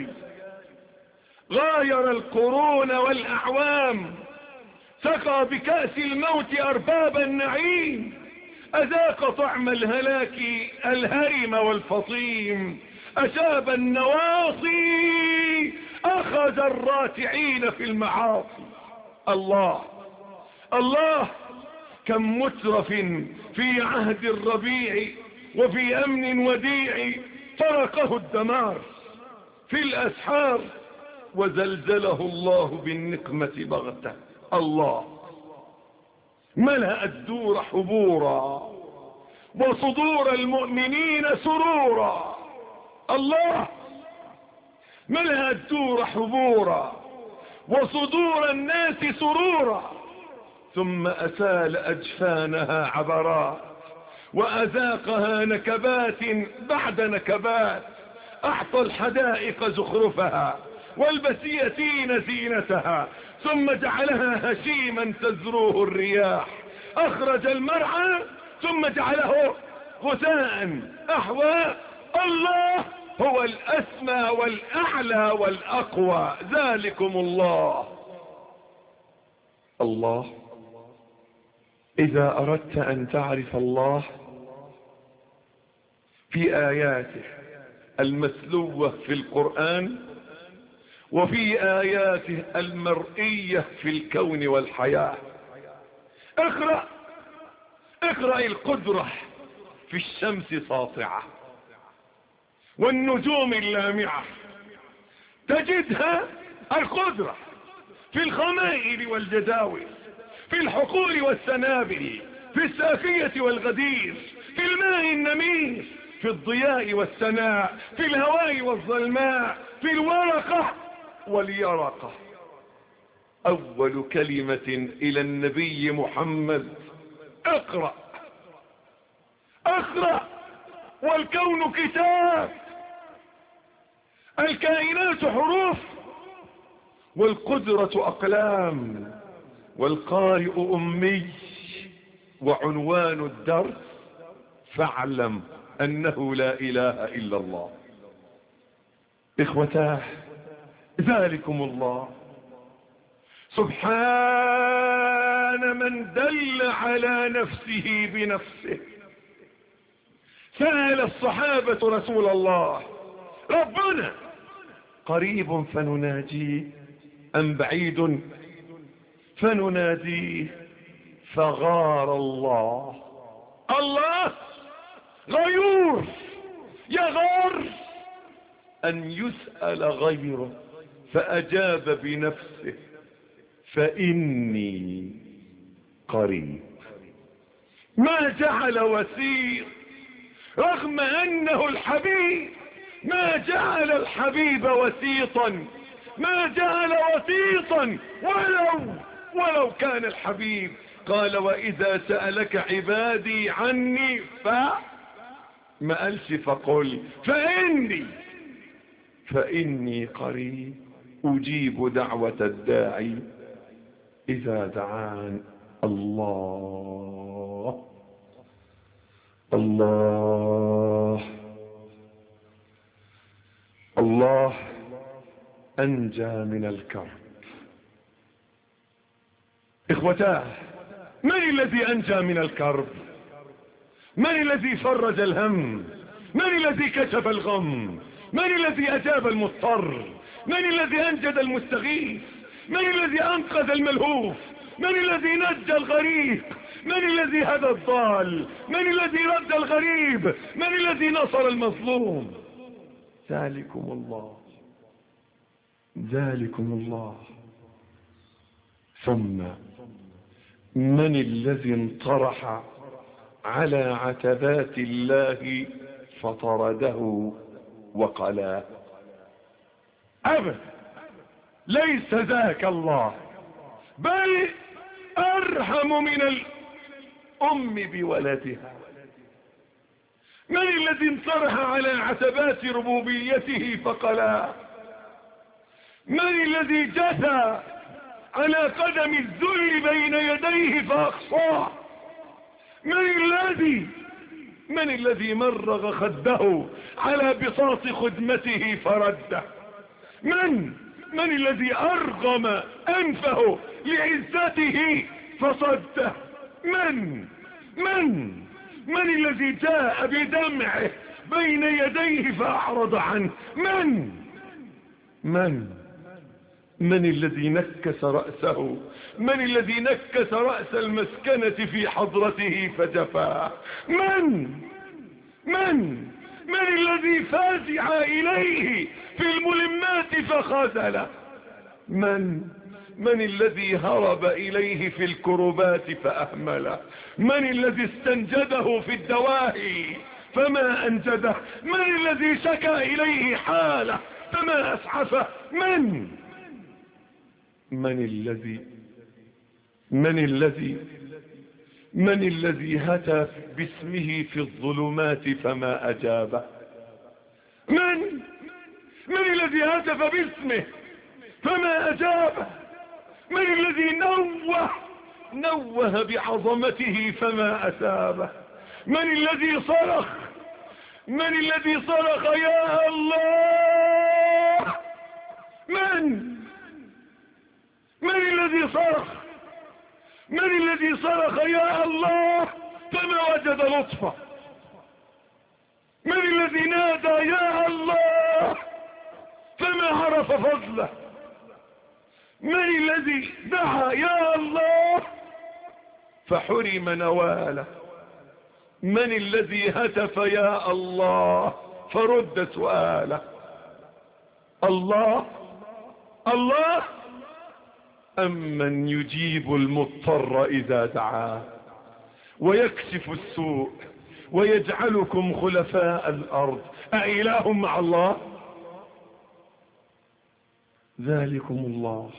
غاير القرون والأعوام، سقى بكأس الموت أرباب النعيم، أذاق طعم الهلاك الهرم والفطيم، أشاب النواصي، أخذ الراتعين في المعاصي. الله الله، كم مترف في عهد الربيع وفي أمن وديع، طرقه الدمار في الأسحار، وزلزله الله بالنقمة بغتة. الله ملأ الدور حبورا، وصدور المؤمنين سرورا. الله ملأ الدور حبورا، وصدور الناس سرورا، ثم أسال أجفانها عبرات، وأذاقها نكبات بعد نكبات. أعطى الحدائق زخرفها، والبسيتين زينتها، ثم جعلها هشيما تزروه الرياح. أخرج المرعى ثم جعله غثاء أحوى. الله هو الأسمى والأعلى والأقوى. ذلكم الله. الله، إذا أردت أن تعرف الله في آياته المتلوة في القرآن، وفي آياته المرئية في الكون والحياة، اقرأ اقرأ القدرة في الشمس ساطعة والنجوم اللامعة، تجدها القدرة في الخمائل والجداول، في الحقول والسنابل، في السافية والغدير، في الماء النمير، في الضياء والسناء، في الهواء والظلماء، في الورقة واليرقة. أول كلمة إلى النبي محمد: اقرأ اقرأ، والكون كتاب، الكائنات حروف، والقدرة أقلام، والقارئ أمي، وعنوان الدرس: فاعلم أنه لا إله إلا الله. إخوتاه، ذلكم الله. سبحان كان من دل على نفسه بنفسه. سأل الصحابة رسول الله: ربنا قريب فنناجيه أم بعيد فنناديه؟ فغار الله. الله غيور، يغار أن يسأل غيره، فأجاب بنفسه: فإني قريب. ما جعل وسيط رغم أنه الحبيب، ما جعل الحبيب وسيطا، ما جعل وسيطا ولو ولو كان الحبيب. قال: وإذا سألك عبادي عني ف ما قالش فقل، فإني فإني قريب أجيب دعوة الداعي إذا دعان. الله الله الله أنجى من الكرب. إخوتاه، من الذي أنجى من الكرب؟ من الذي فرج الهم؟ من الذي كشف الغم؟ من الذي أجاب المضطر؟ من الذي أنجد المستغيث؟ من الذي أنقذ الملهوف؟ من الذي نجى الغريق؟ من الذي هدى الضال؟ من الذي رد الغريب؟ من الذي نصر المظلوم؟ ذلكم الله، ذلكم الله. ثم من الذي انطرح على عتبات الله فطرده وقلاه؟ أبدا، ليس ذاك الله، بل أرحم من الأم بولدها. من الذي انطرح على عتبات ربوبيته فقلاه؟ من الذي جثى على قدم الذل بين يديه فأخصاه؟ من الذي من الذي مرغ خده على بساط خدمته فرده؟ من من الذي أرغم أنفه لعزته فصده؟ من من من الذي جاء بدمعه بين يديه فأعرض عنه؟ من من من الذي نكس رأسه؟ من الذي نكس رأس المسكنة في حضرته فجفاه؟ من من من الذي فازع إليه في الملمات فخذله؟ من من الذي هرب إليه في الكربات فأهمله؟ من الذي استنجده في الدواهي فما أنجده؟ من الذي شكى إليه حاله فما أسعفه؟ من من الذي من الذي من الذي هتف باسمه في الظلمات فما أجابه؟ من من الذي هتف باسمه فما أجابه؟ من الذي نوه نوه بعظمته فما أثابه؟ من الذي صرخ من الذي صرخ يا الله؟ من من الذي صرخ من الذي صرخ يا الله فما وجد لطفه؟ من الذي نادى يا الله فما عرف فضله؟ من الذي دعا يا الله فحرم نواله؟ من الذي هتف يا الله فرد سؤاله؟ الله الله أم من يجيب المضطر إذا دعاه ويكشف السوء ويجعلكم خلفاء الأرض؟ أإله مع الله؟ ذلكم الله.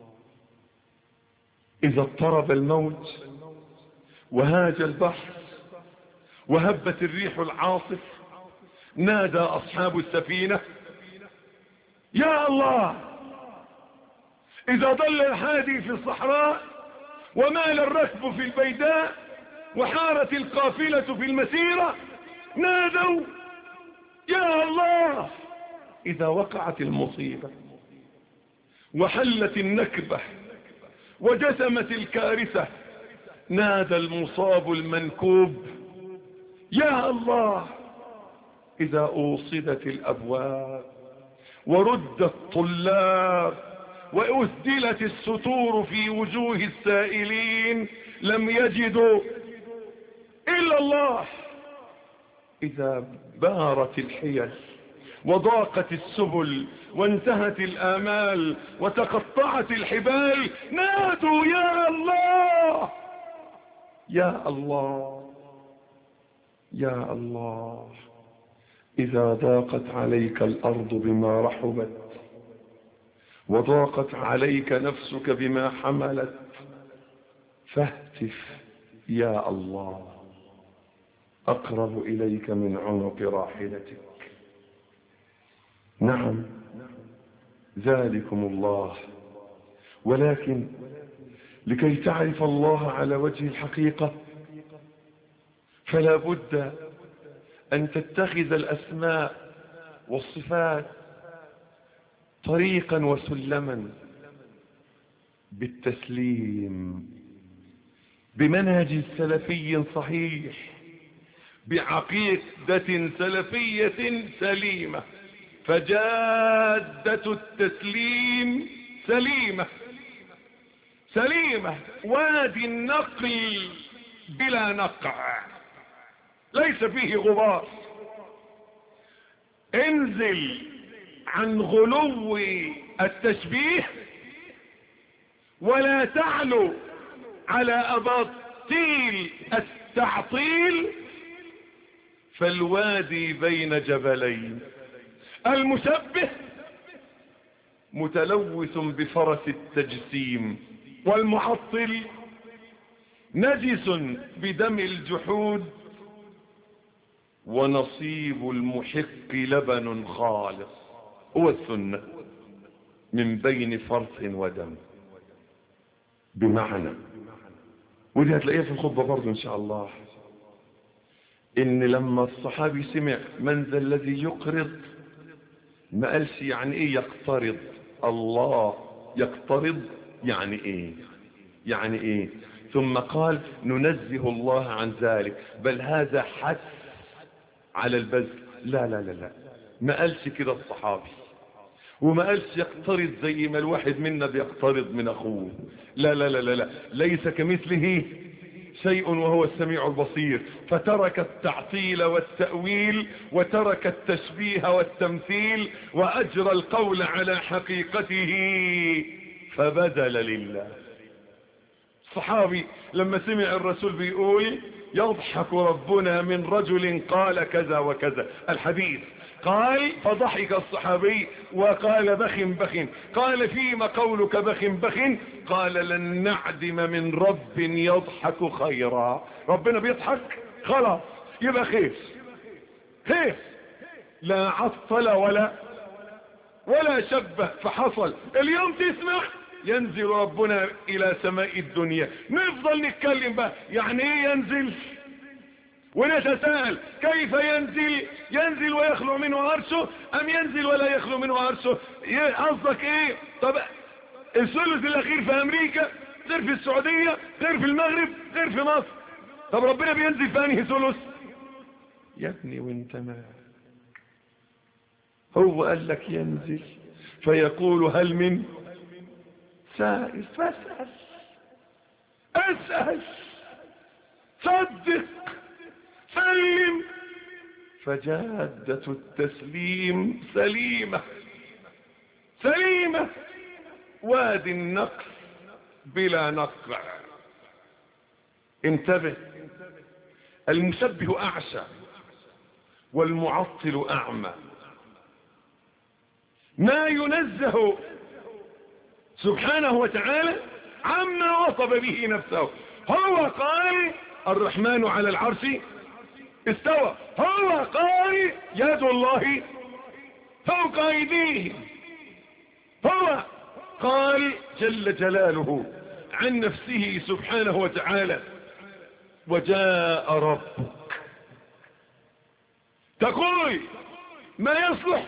إذا اضطرب الموت وهاج البحر وهبت الريح العاصف نادى أصحاب السفينة يا الله. إذا ضل الحادي في الصحراء ومال الركب في البيداء وحارت القافلة في المسيرة نادوا يا الله. إذا وقعت المصيبة وحلت النكبة وجسمت الكارثة نادى المصاب المنكوب: يا الله. إذا أوصدت الأبواب ورد الطلاب وأسدلت الستور في وجوه السائلين لم يجدوا إلا الله. إذا بارت الحيل وضاقت السبل وانتهت الآمال وتقطعت الحبال نادوا: يا الله يا الله يا الله. إذا ضاقت عليك الأرض بما رحبت وضاقت عليك نفسك بما حملت فاهتف: يا الله، أقرب إليك من عنق راحلتك. نعم، ذلكم الله. ولكن لكي تعرف الله على وجه الحقيقة فلا بد أن تتخذ الأسماء والصفات طريقا وسلما بالتسليم، بمنهج سلفي صحيح، بعقيدة سلفية سليمة. فجادة التسليم سليمة سليمة، وادي النقل بلا نقع ليس فيه غبار. انزل عن غلو التشبيه ولا تعلو على أباطيل التعطيل، فالوادي بين جبلين. المشبه متلوث بفرس التجسيم، والمعطل نجس بدم الجحود، ونصيب المحق لبن خالص هو السنة من بين فرث ودم. بمعنى، ودي هتلاقيها في الخطبة برضو ان شاء الله، ان لما الصحابي سمع من ذا الذي يقرض ما قالش يعني ايه يقترض الله، يقترض يعني ايه يعني ايه ثم قال ننزه الله عن ذلك، بل هذا حث على البذل. لا لا لا لا، ما قالش كده الصحابي، وما قالش يقترض زي ما الواحد منا بيقترض من اخوه. لا لا لا لا, لا. ليس كمثله شيء وهو السميع البصير. فترك التعطيل والتأويل وترك التشبيه والتمثيل وأجرى القول على حقيقته فبدل لله. الصحابي لما سمع الرسول بيقول يضحك ربنا من رجل قال كذا وكذا الحديث، قال فضحك الصحابي وقال بخ بخ. قال فيما قولك بخ بخ؟ قال لن نعدم من رب يضحك خيرا. ربنا بيضحك خلاص يبقى خير خير، لا عطل ولا ولا شبه. فحصل اليوم تسمع ينزل ربنا الى سماء الدنيا، نفضل نتكلم بقى يعني ايه ينزل، ونتساءل كيف ينزل؟ ينزل ويخلو منه عرشه ام ينزل ولا يخلو منه عرشه؟ قصدك ايه؟ طب الثلث الاخير في امريكا غير في السعودية غير في المغرب غير في مصر. طب ربنا بينزل في انهي ثلث يا ابني وانت ما هو قال لك ينزل؟ فيقول هل من سائل فاسأل، اسأل، صدق، سلم. فجادة التسليم سليمة سليمة، وادي النقص بلا نقع. انتبه، المشبه اعشى والمعطل اعمى. ما ينزه سبحانه وتعالى عما وصف به نفسه. هو قال الرحمن على العرش استوى، هو قال يد الله فوق ايديهم، هو قال جل جلاله عن نفسه سبحانه وتعالى وجاء ربك. تقول ما يصلح؟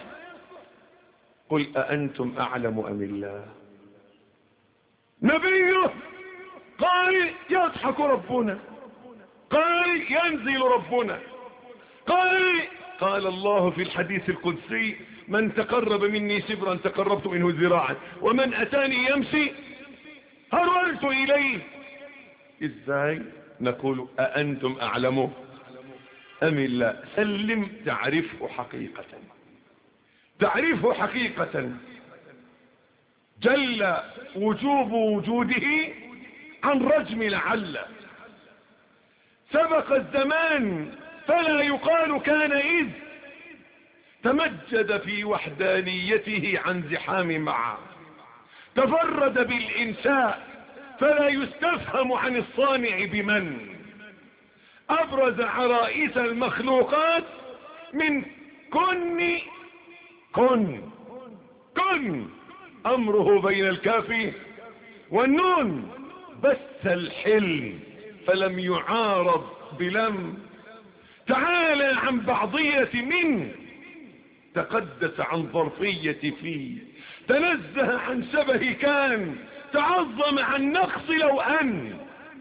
قل أأنتم أعلم أم الله؟ نبيه قال يضحك ربنا، قال ينزل ربنا، قال قال الله في الحديث القدسي من تقرب مني شبرا تقربت منه ذراعا ومن أتاني يمشي هرولت إليه. إزاي؟ نقول أأنتم أعلمه أم الله؟ سلم تعرفه حقيقة، تعرفه حقيقة. جل وجوب وجوده عن رجم لعل، سبق الزمان فلا يقال كان إذ، تمجد في وحدانيته عن زحام معه، تفرد بالإنشاء فلا يستفهم عن الصانع بمن، أبرز عرائس المخلوقات من كن كن كن أمره بين الكاف والنون، بث الحلم فلم يعارض بلم، تعالى عن بعضية من، تقدس عن ظرفية فيه، تنزه عن شبه كان، تعظم عن نقص لو أن،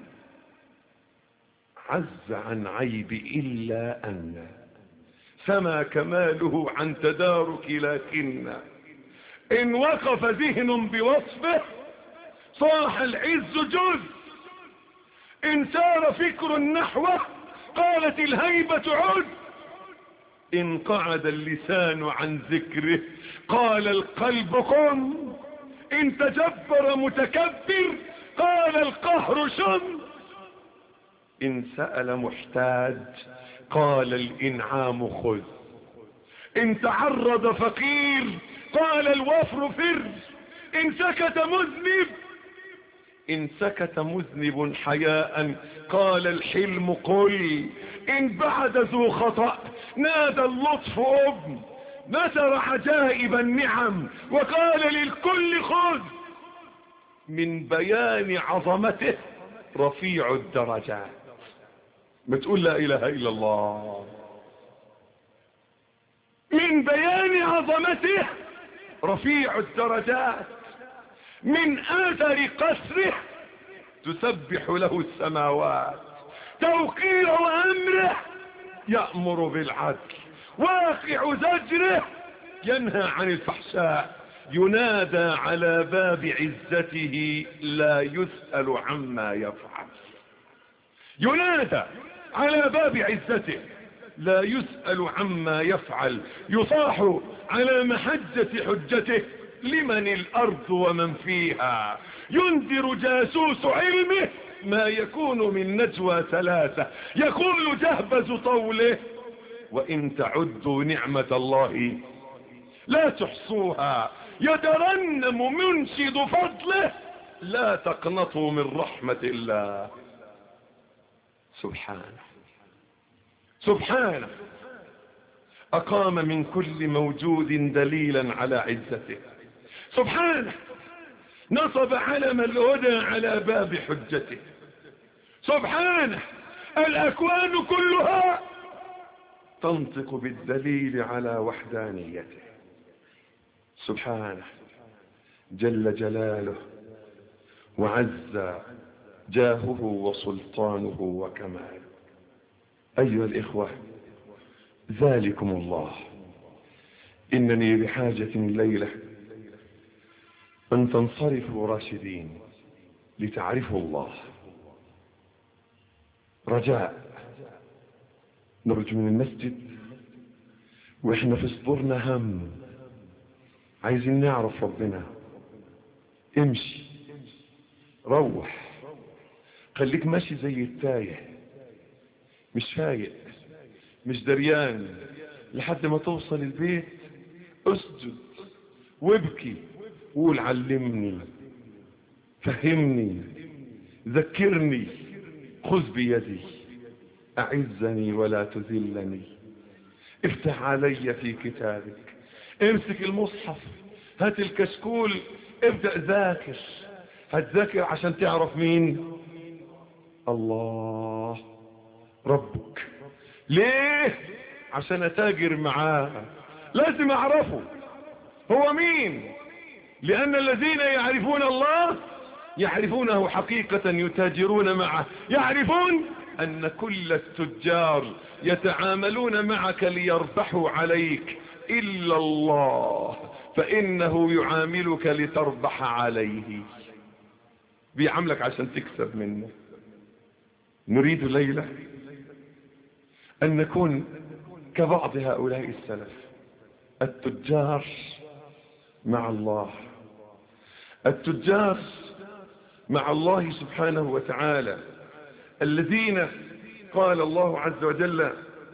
عز عن عيب إلا أن، فما كماله عن تدارك لكن، إن وقف ذهن بوصفه صاح العز جزء، إن سار فكر نحوه قالت الهيبة عد، إن قعد اللسان عن ذكره قال القلب قم، إن تجبر متكبر قال القهر شم، إن سأل محتاج قال الإنعام خذ، إن تعرض فقير قال الوفر فر، إن سكت مذنب إن سكت مذنب حياء قال الحلم قل، إن بعد ذو خطأ نادى اللطف ابن، نثر عجائب النعم وقال للكل خذ، من بيان عظمته رفيع الدرجات. ما تقول لا إله إلا الله. من بيان عظمته رفيع الدرجات، من آثر قسره تسبح له السماوات، توقير أمره يأمر بالعدل، واقع زجره ينهى عن الفحشاء، ينادى على باب عزته لا يسأل عما يفعل، ينادى على باب عزته لا يسأل عما يفعل، يصاح على محجة حجته لمن الأرض ومن فيها، ينذر جاسوس علمه ما يكون من نجوى ثلاثة، يقول جهبز طوله وإن تعدوا نعمة الله لا تحصوها، يترنم منشد فضله لا تقنطوا من رحمة الله. سبحانه سبحانه أقام من كل موجود دليلا على عزته، سبحانه نصب علم الهدى على باب حجته، سبحانه الأكوان كلها تنطق بالدليل على وحدانيته، سبحانه جل جلاله وعز جاهه وسلطانه وكماله. أيها الإخوة، ذلكم الله، إنني بحاجة الليلة أن تنصرفوا راشدين لتعرفوا الله. رجاء نخرج من المسجد وإحنا في صدورنا هم، عايزين نعرف ربنا. امشي، روح، خليك ماشي زي التايه، مش فايق، مش دريان، لحد ما توصل البيت اسجد وابكي وقول علمني، فهمني، ذكرني، خذ بيدي، أعزني ولا تذلني، افتح علي في كتابك، امسك المصحف، هات الكشكول، ابدأ ذاكر. هتذاكر عشان تعرف مين الله ربك. ليه؟ عشان اتاجر معاه، لازم اعرفه هو مين، لان الذين يعرفون الله يعرفونه حقيقة يتاجرون معه، يعرفون أن كل التجار يتعاملون معك ليربحوا عليك إلا الله، فإنه يعاملك لتربح عليه، بيعاملك عشان تكسب منه. نريد ليلة أن نكون كبعض هؤلاء السلف، التجار مع الله، التجار مع الله سبحانه وتعالى، الذين قال الله عز وجل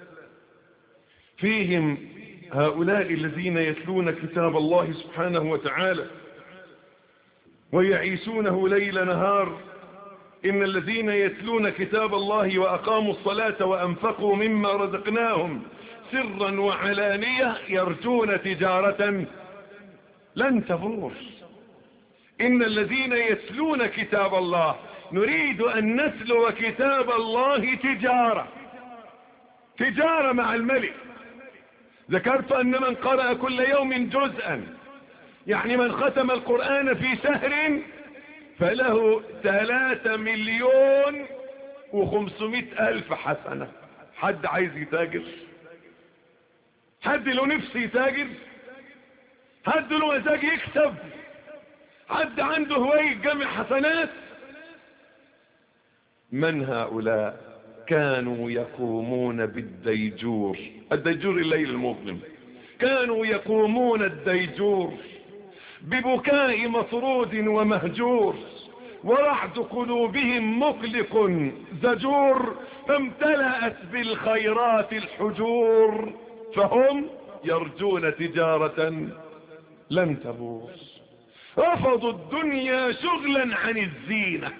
فيهم هؤلاء الذين يتلون كتاب الله سبحانه وتعالى ويعيشونه ليل نهار، إن الذين يتلون كتاب الله وأقاموا الصلاة وأنفقوا مما رزقناهم سرا وعلانية يرجون تجارة لن تبور. إن الذين يتلون كتاب الله، نريد أن نتلو كتاب الله تجارة، تجارة مع الملك. ذكرت أن من قرأ كل يوم جزءا، يعني من ختم القرآن في شهر فله ثلاثة مليون وخمسمائة ألف حسنة. حد عايز يتاجر؟ حد له نفس يتاجر؟ حد له مزاج يكسب؟ حد عنده هواية جمع حسنات؟ من هؤلاء؟ كانوا يقومون بالديجور، الديجور الليل المظلم، كانوا يقومون الديجور ببكاء مطرود ومهجور، ورعد قلوبهم مقلق زجور، فامتلأت بالخيرات الحجور، فهم يرجون تجارة لن تبور. رفضوا الدنيا شغلا عن الزينة،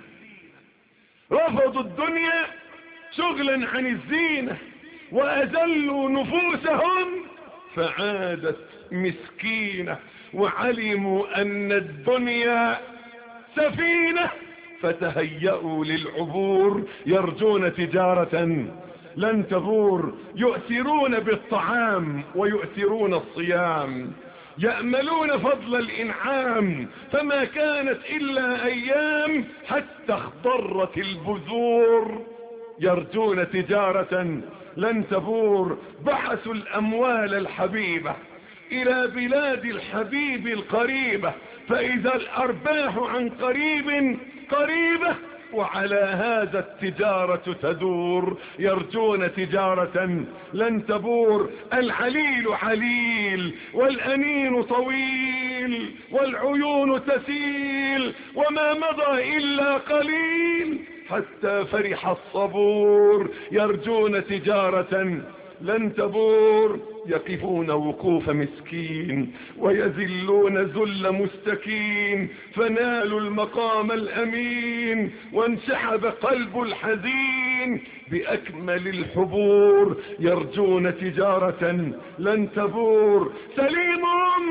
رفضوا الدنيا شغلا عن الزينة، وأذلوا نفوسهم فعادت مسكينة، وعلموا أن الدنيا سفينة فتهيأوا للعبور، يرجون تجارة لن تبور. يؤثرون بالطعام ويؤثرون الصيام، يأملون فضل الإنعام، فما كانت إلا أيام حتى اخضرت البذور، يرجون تجارة لن تبور. بحثوا الأموال الحبيبة إلى بلاد الحبيب القريبة، فإذا الأرباح عن قريب قريبة، وعلى هذا التجارة تدور، يرجون تجارة لن تبور. العليل عليل والأنين طويل والعيون تسيل، وما مضى إلا قليل حتى فرح الصبور، يرجون تجارة لن تبور. يقفون وقوف مسكين ويذلون ذل مستكين، فنالوا المقام الأمين وانسحب قلب الحزين بأكمل الحبور، يرجون تجارة لن تبور. سليم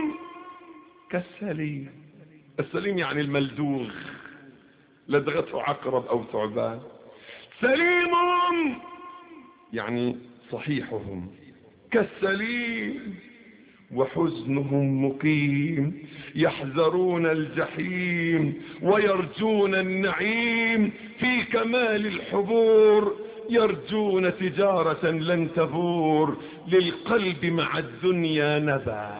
كالسليم، السليم يعني الملدوغ، لدغته عقرب أو ثعبان. سليم يعني صحيحهم كالسليم، وحزنهم مقيم، يحذرون الجحيم ويرجون النعيم في كمال الحبور، يرجون تجارة لن تبور. للقلب مع الدنيا نبى،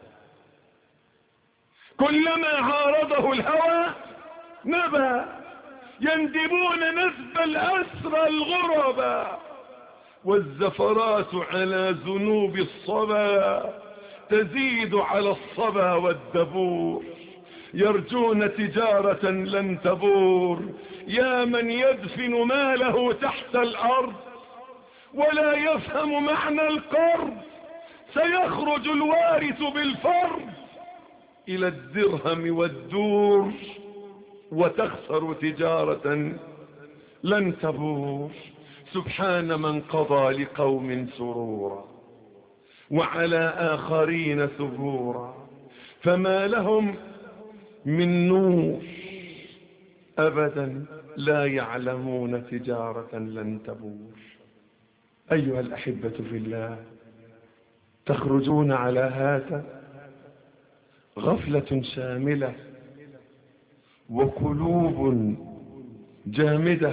كلما عارضه الهوى نبى، يندبون نسب الأسرى الغربا، والزفرات على ذنوب الصبا تزيد على الصبا والدبور، يرجون تجارة لن تبور. يا من يدفن ماله تحت الأرض ولا يفهم معنى القرض، سيخرج الوارث بالفرض إلى الدرهم والدور، وتخسر تجارة لن تبور. سبحان من قضى لقوم سرورا وعلى آخرين ثبورا، فما لهم من نور أبدا، لا يعلمون تجارة لن تبور. أيها الأحبة في الله، تخرجون على هذا غفلة شاملة وقلوب جامدة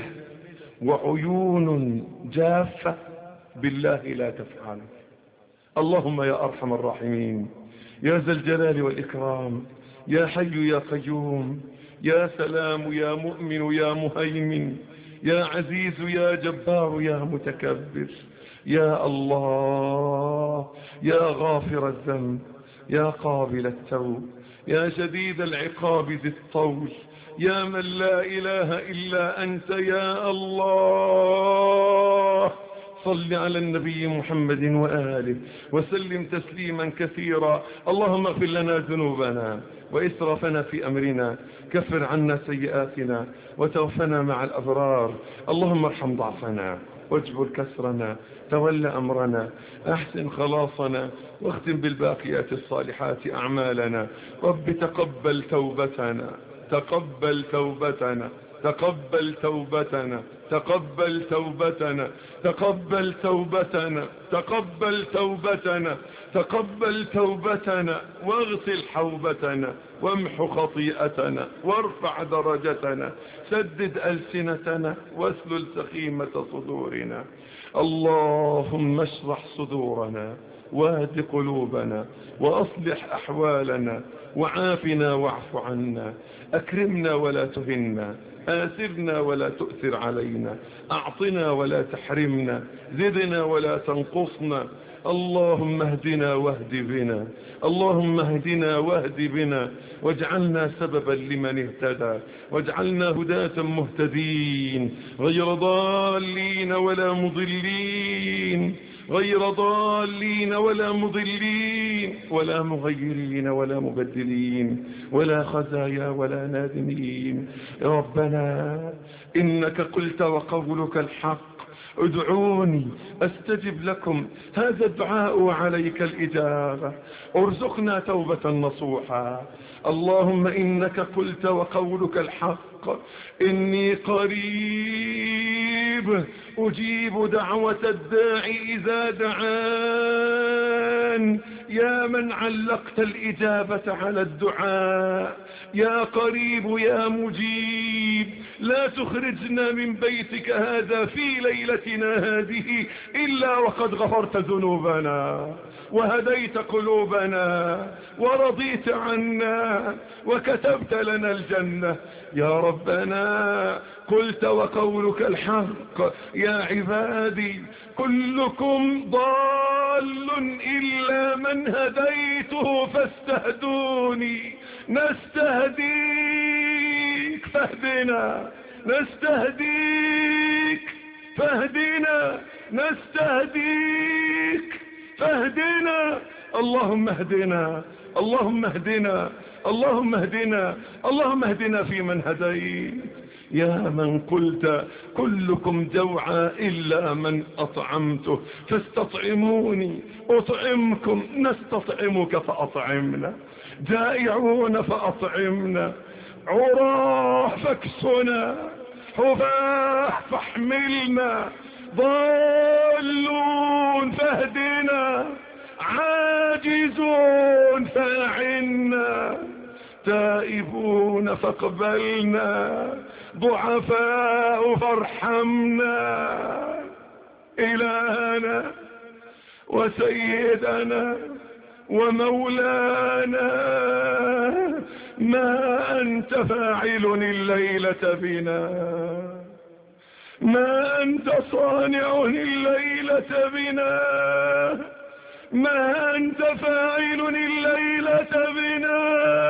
وعيون جافة بالله لا تفعل. اللهم يا أرحم الراحمين، يا ذا الجلال والإكرام، يا حي يا قيوم، يا سلام يا مؤمن يا مهيمن، يا عزيز يا جبار يا متكبر، يا الله، يا غافر الذنب، يا قابل التوب، يا شديد العقاب ذي الطول، يا من لا إله إلا أنت، يا الله. صل على النبي محمد وآله وسلم تسليما كثيرا. اللهم اغفر لنا ذنوبنا وإسرافنا في أمرنا، كفر عنا سيئاتنا وتوفنا مع الأبرار. اللهم ارحم ضعفنا واجبر كسرنا، تول أمرنا، أحسن خلاصنا، واختم بالباقيات الصالحات أعمالنا. رب تقبل توبتنا، تقبل توبتنا، تقبل توبتنا، تقبل توبتنا، تقبل توبتنا، تقبل توبتنا، تقبل توبتنا، واغسل حوبتنا، وامح خطيئتنا، وارفع درجتنا، سدد ألسنتنا، واسلل سخيمة صدورنا. اللهم اشرح صدورنا، واهد قلوبنا، وأصلح أحوالنا، وعافنا واعف عنا، أكرمنا ولا تهنا، آثرنا ولا تؤثر علينا، أعطنا ولا تحرمنا، زدنا ولا تنقصنا. اللهم اهدنا واهد بنا، اللهم اهدنا واهد بنا، واجعلنا سببا لمن اهتدى، واجعلنا هداة مهتدين، غير ضالين ولا مضلين، غير ضالين ولا مضلين، ولا مغيرين ولا مبدلين، ولا خزايا ولا نادمين. ربنا إنك قلت وقولك الحق، ادعوني استجب لكم. هذا الدعاء وعليك الإجابة. ارزقنا توبة نصوحا. اللهم إنك قلت وقولك الحق، إني قريب أجيب دعوة الداعي إذا دعان. يا من علقت الإجابة على الدعاء، يا قريب يا مجيب، لا تخرجنا من بيتك هذا في ليلتنا هذه إلا وقد غفرت ذنوبنا، وهديت قلوبنا، ورضيت عنا، وكتبت لنا الجنة. يا ربنا قلت وقولك الحق، يا عبادي كلكم ضال إلا من هديته فاستهدوني. نستهديك فاهدنا، نستهديك فاهدنا، نستهديك فاهدنا. اللهم اهدنا، اللهم اهدنا، اللهم اهدنا، اللهم اهدنا فيمن هديت. يا من قلت كلكم جوعى إلا من أطعمته فاستطعموني أطعمكم. نستطعمك فأطعمنا، جائعون فأطعمنا، عراه فاكسنا، حفاة فاحملنا، ضالون فاهدنا، عاجزون فاعنا، تائبون فاقبلنا، ضعفاء فارحمنا. إلهنا وسيدنا ومولانا، ما أنت فاعل الليلة بنا، ما أنت صانع الليلة بنا، ما أنت فاعل الليلة بنا،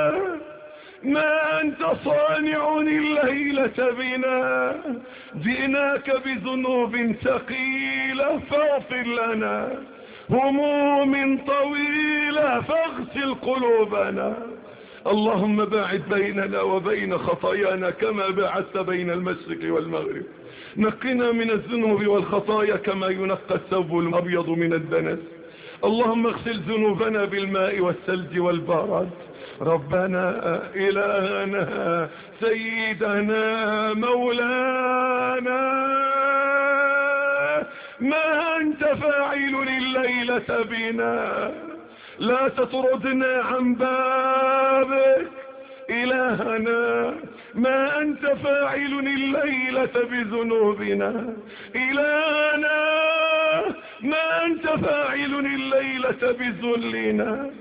ما أنت صانع الليلة بنا. جئناك بذنوب ثقيلة فاغفر لنا، هموم طويلة فاغسل قلوبنا. اللهم باعد بيننا وبين خطايانا كما باعدت بين المشرق والمغرب. نقنا من الذنوب والخطايا كما ينقى الثوب الأبيض من الدنس. اللهم اغسل ذنوبنا بالماء والثلج والبرد. ربنا إلهنا سيدنا مولانا، ما أنت فاعل الليلة بنا، لا تطردنا عن بابك إلهنا ما أنت فاعل الليلة بذنوبنا، إلهنا ما أنت فاعل الليلة بذلنا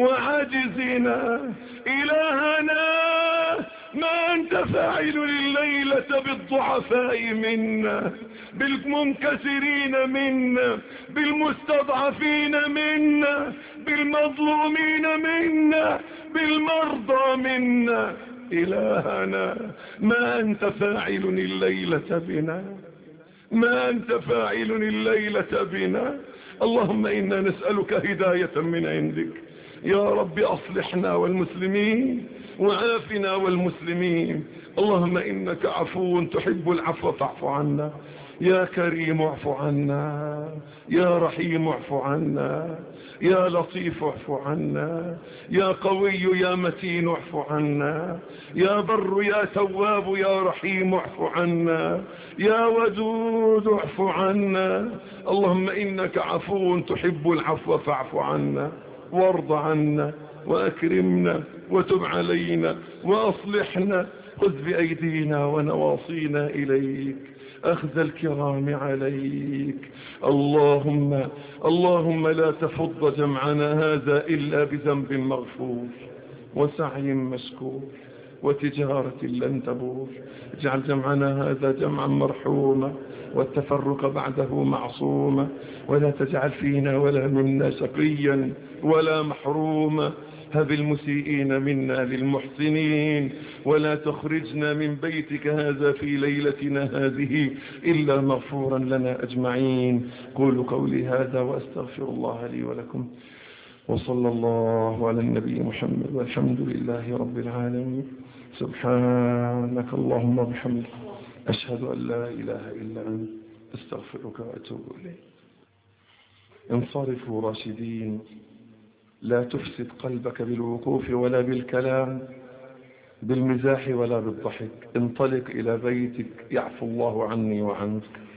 وعجزنا، إلهنا ما أنت فاعل الليلة بالضعفاء منا، بالمنكسرين منا، بالمستضعفين منا، بالمظلومين منا، بالمرضى منا. إلهنا ما أنت فاعل الليلة بنا، ما أنت فاعل الليلة بنا. اللهم إنا نسألك هداية من عندك يا رب. أصلحنا والمسلمين وعافنا والمسلمين. اللهم إنك عفو تحب العفو فاعف عنا. يا كريم اعف عنا، يا رحيم اعف عنا، يا لطيف اعف عنا، يا قوي يا متين اعف عنا، يا بر يا تواب يا رحيم اعف عنا، يا ودود اعف عنا. اللهم إنك عفو تحب العفو فاعف عنا، وارض عنا وأكرمنا وتب علينا وأصلحنا. خذ بأيدينا ونواصينا إليك، أخذ الكرام عليك. اللهم اللهم لا تفض جمعنا هذا إلا بذنب مغفور وسعي مشكور وتجارة لن تبور. اجعل جمعنا هذا جمعا مرحوما والتفرق بعده معصوما، ولا تجعل فينا ولا منا شقيا ولا محروما. هب المسيئين منا للمحسنين، ولا تخرجنا من بيتك هذا في ليلتنا هذه إلا مغفورا لنا أجمعين. قولوا قولي هذا وأستغفر الله لي ولكم، وصلى الله على النبي محمد، والحمد لله رب العالمين. سبحانك اللهم وبحمدك، أشهد أن لا إله إلا أنت، أستغفرك وأتوب إليك. انصرفوا راشدين، لا تفسد قلبك بالوقوف ولا بالكلام، بالمزاح ولا بالضحك. انطلق إلى بيتك يعفو الله عني وعنك.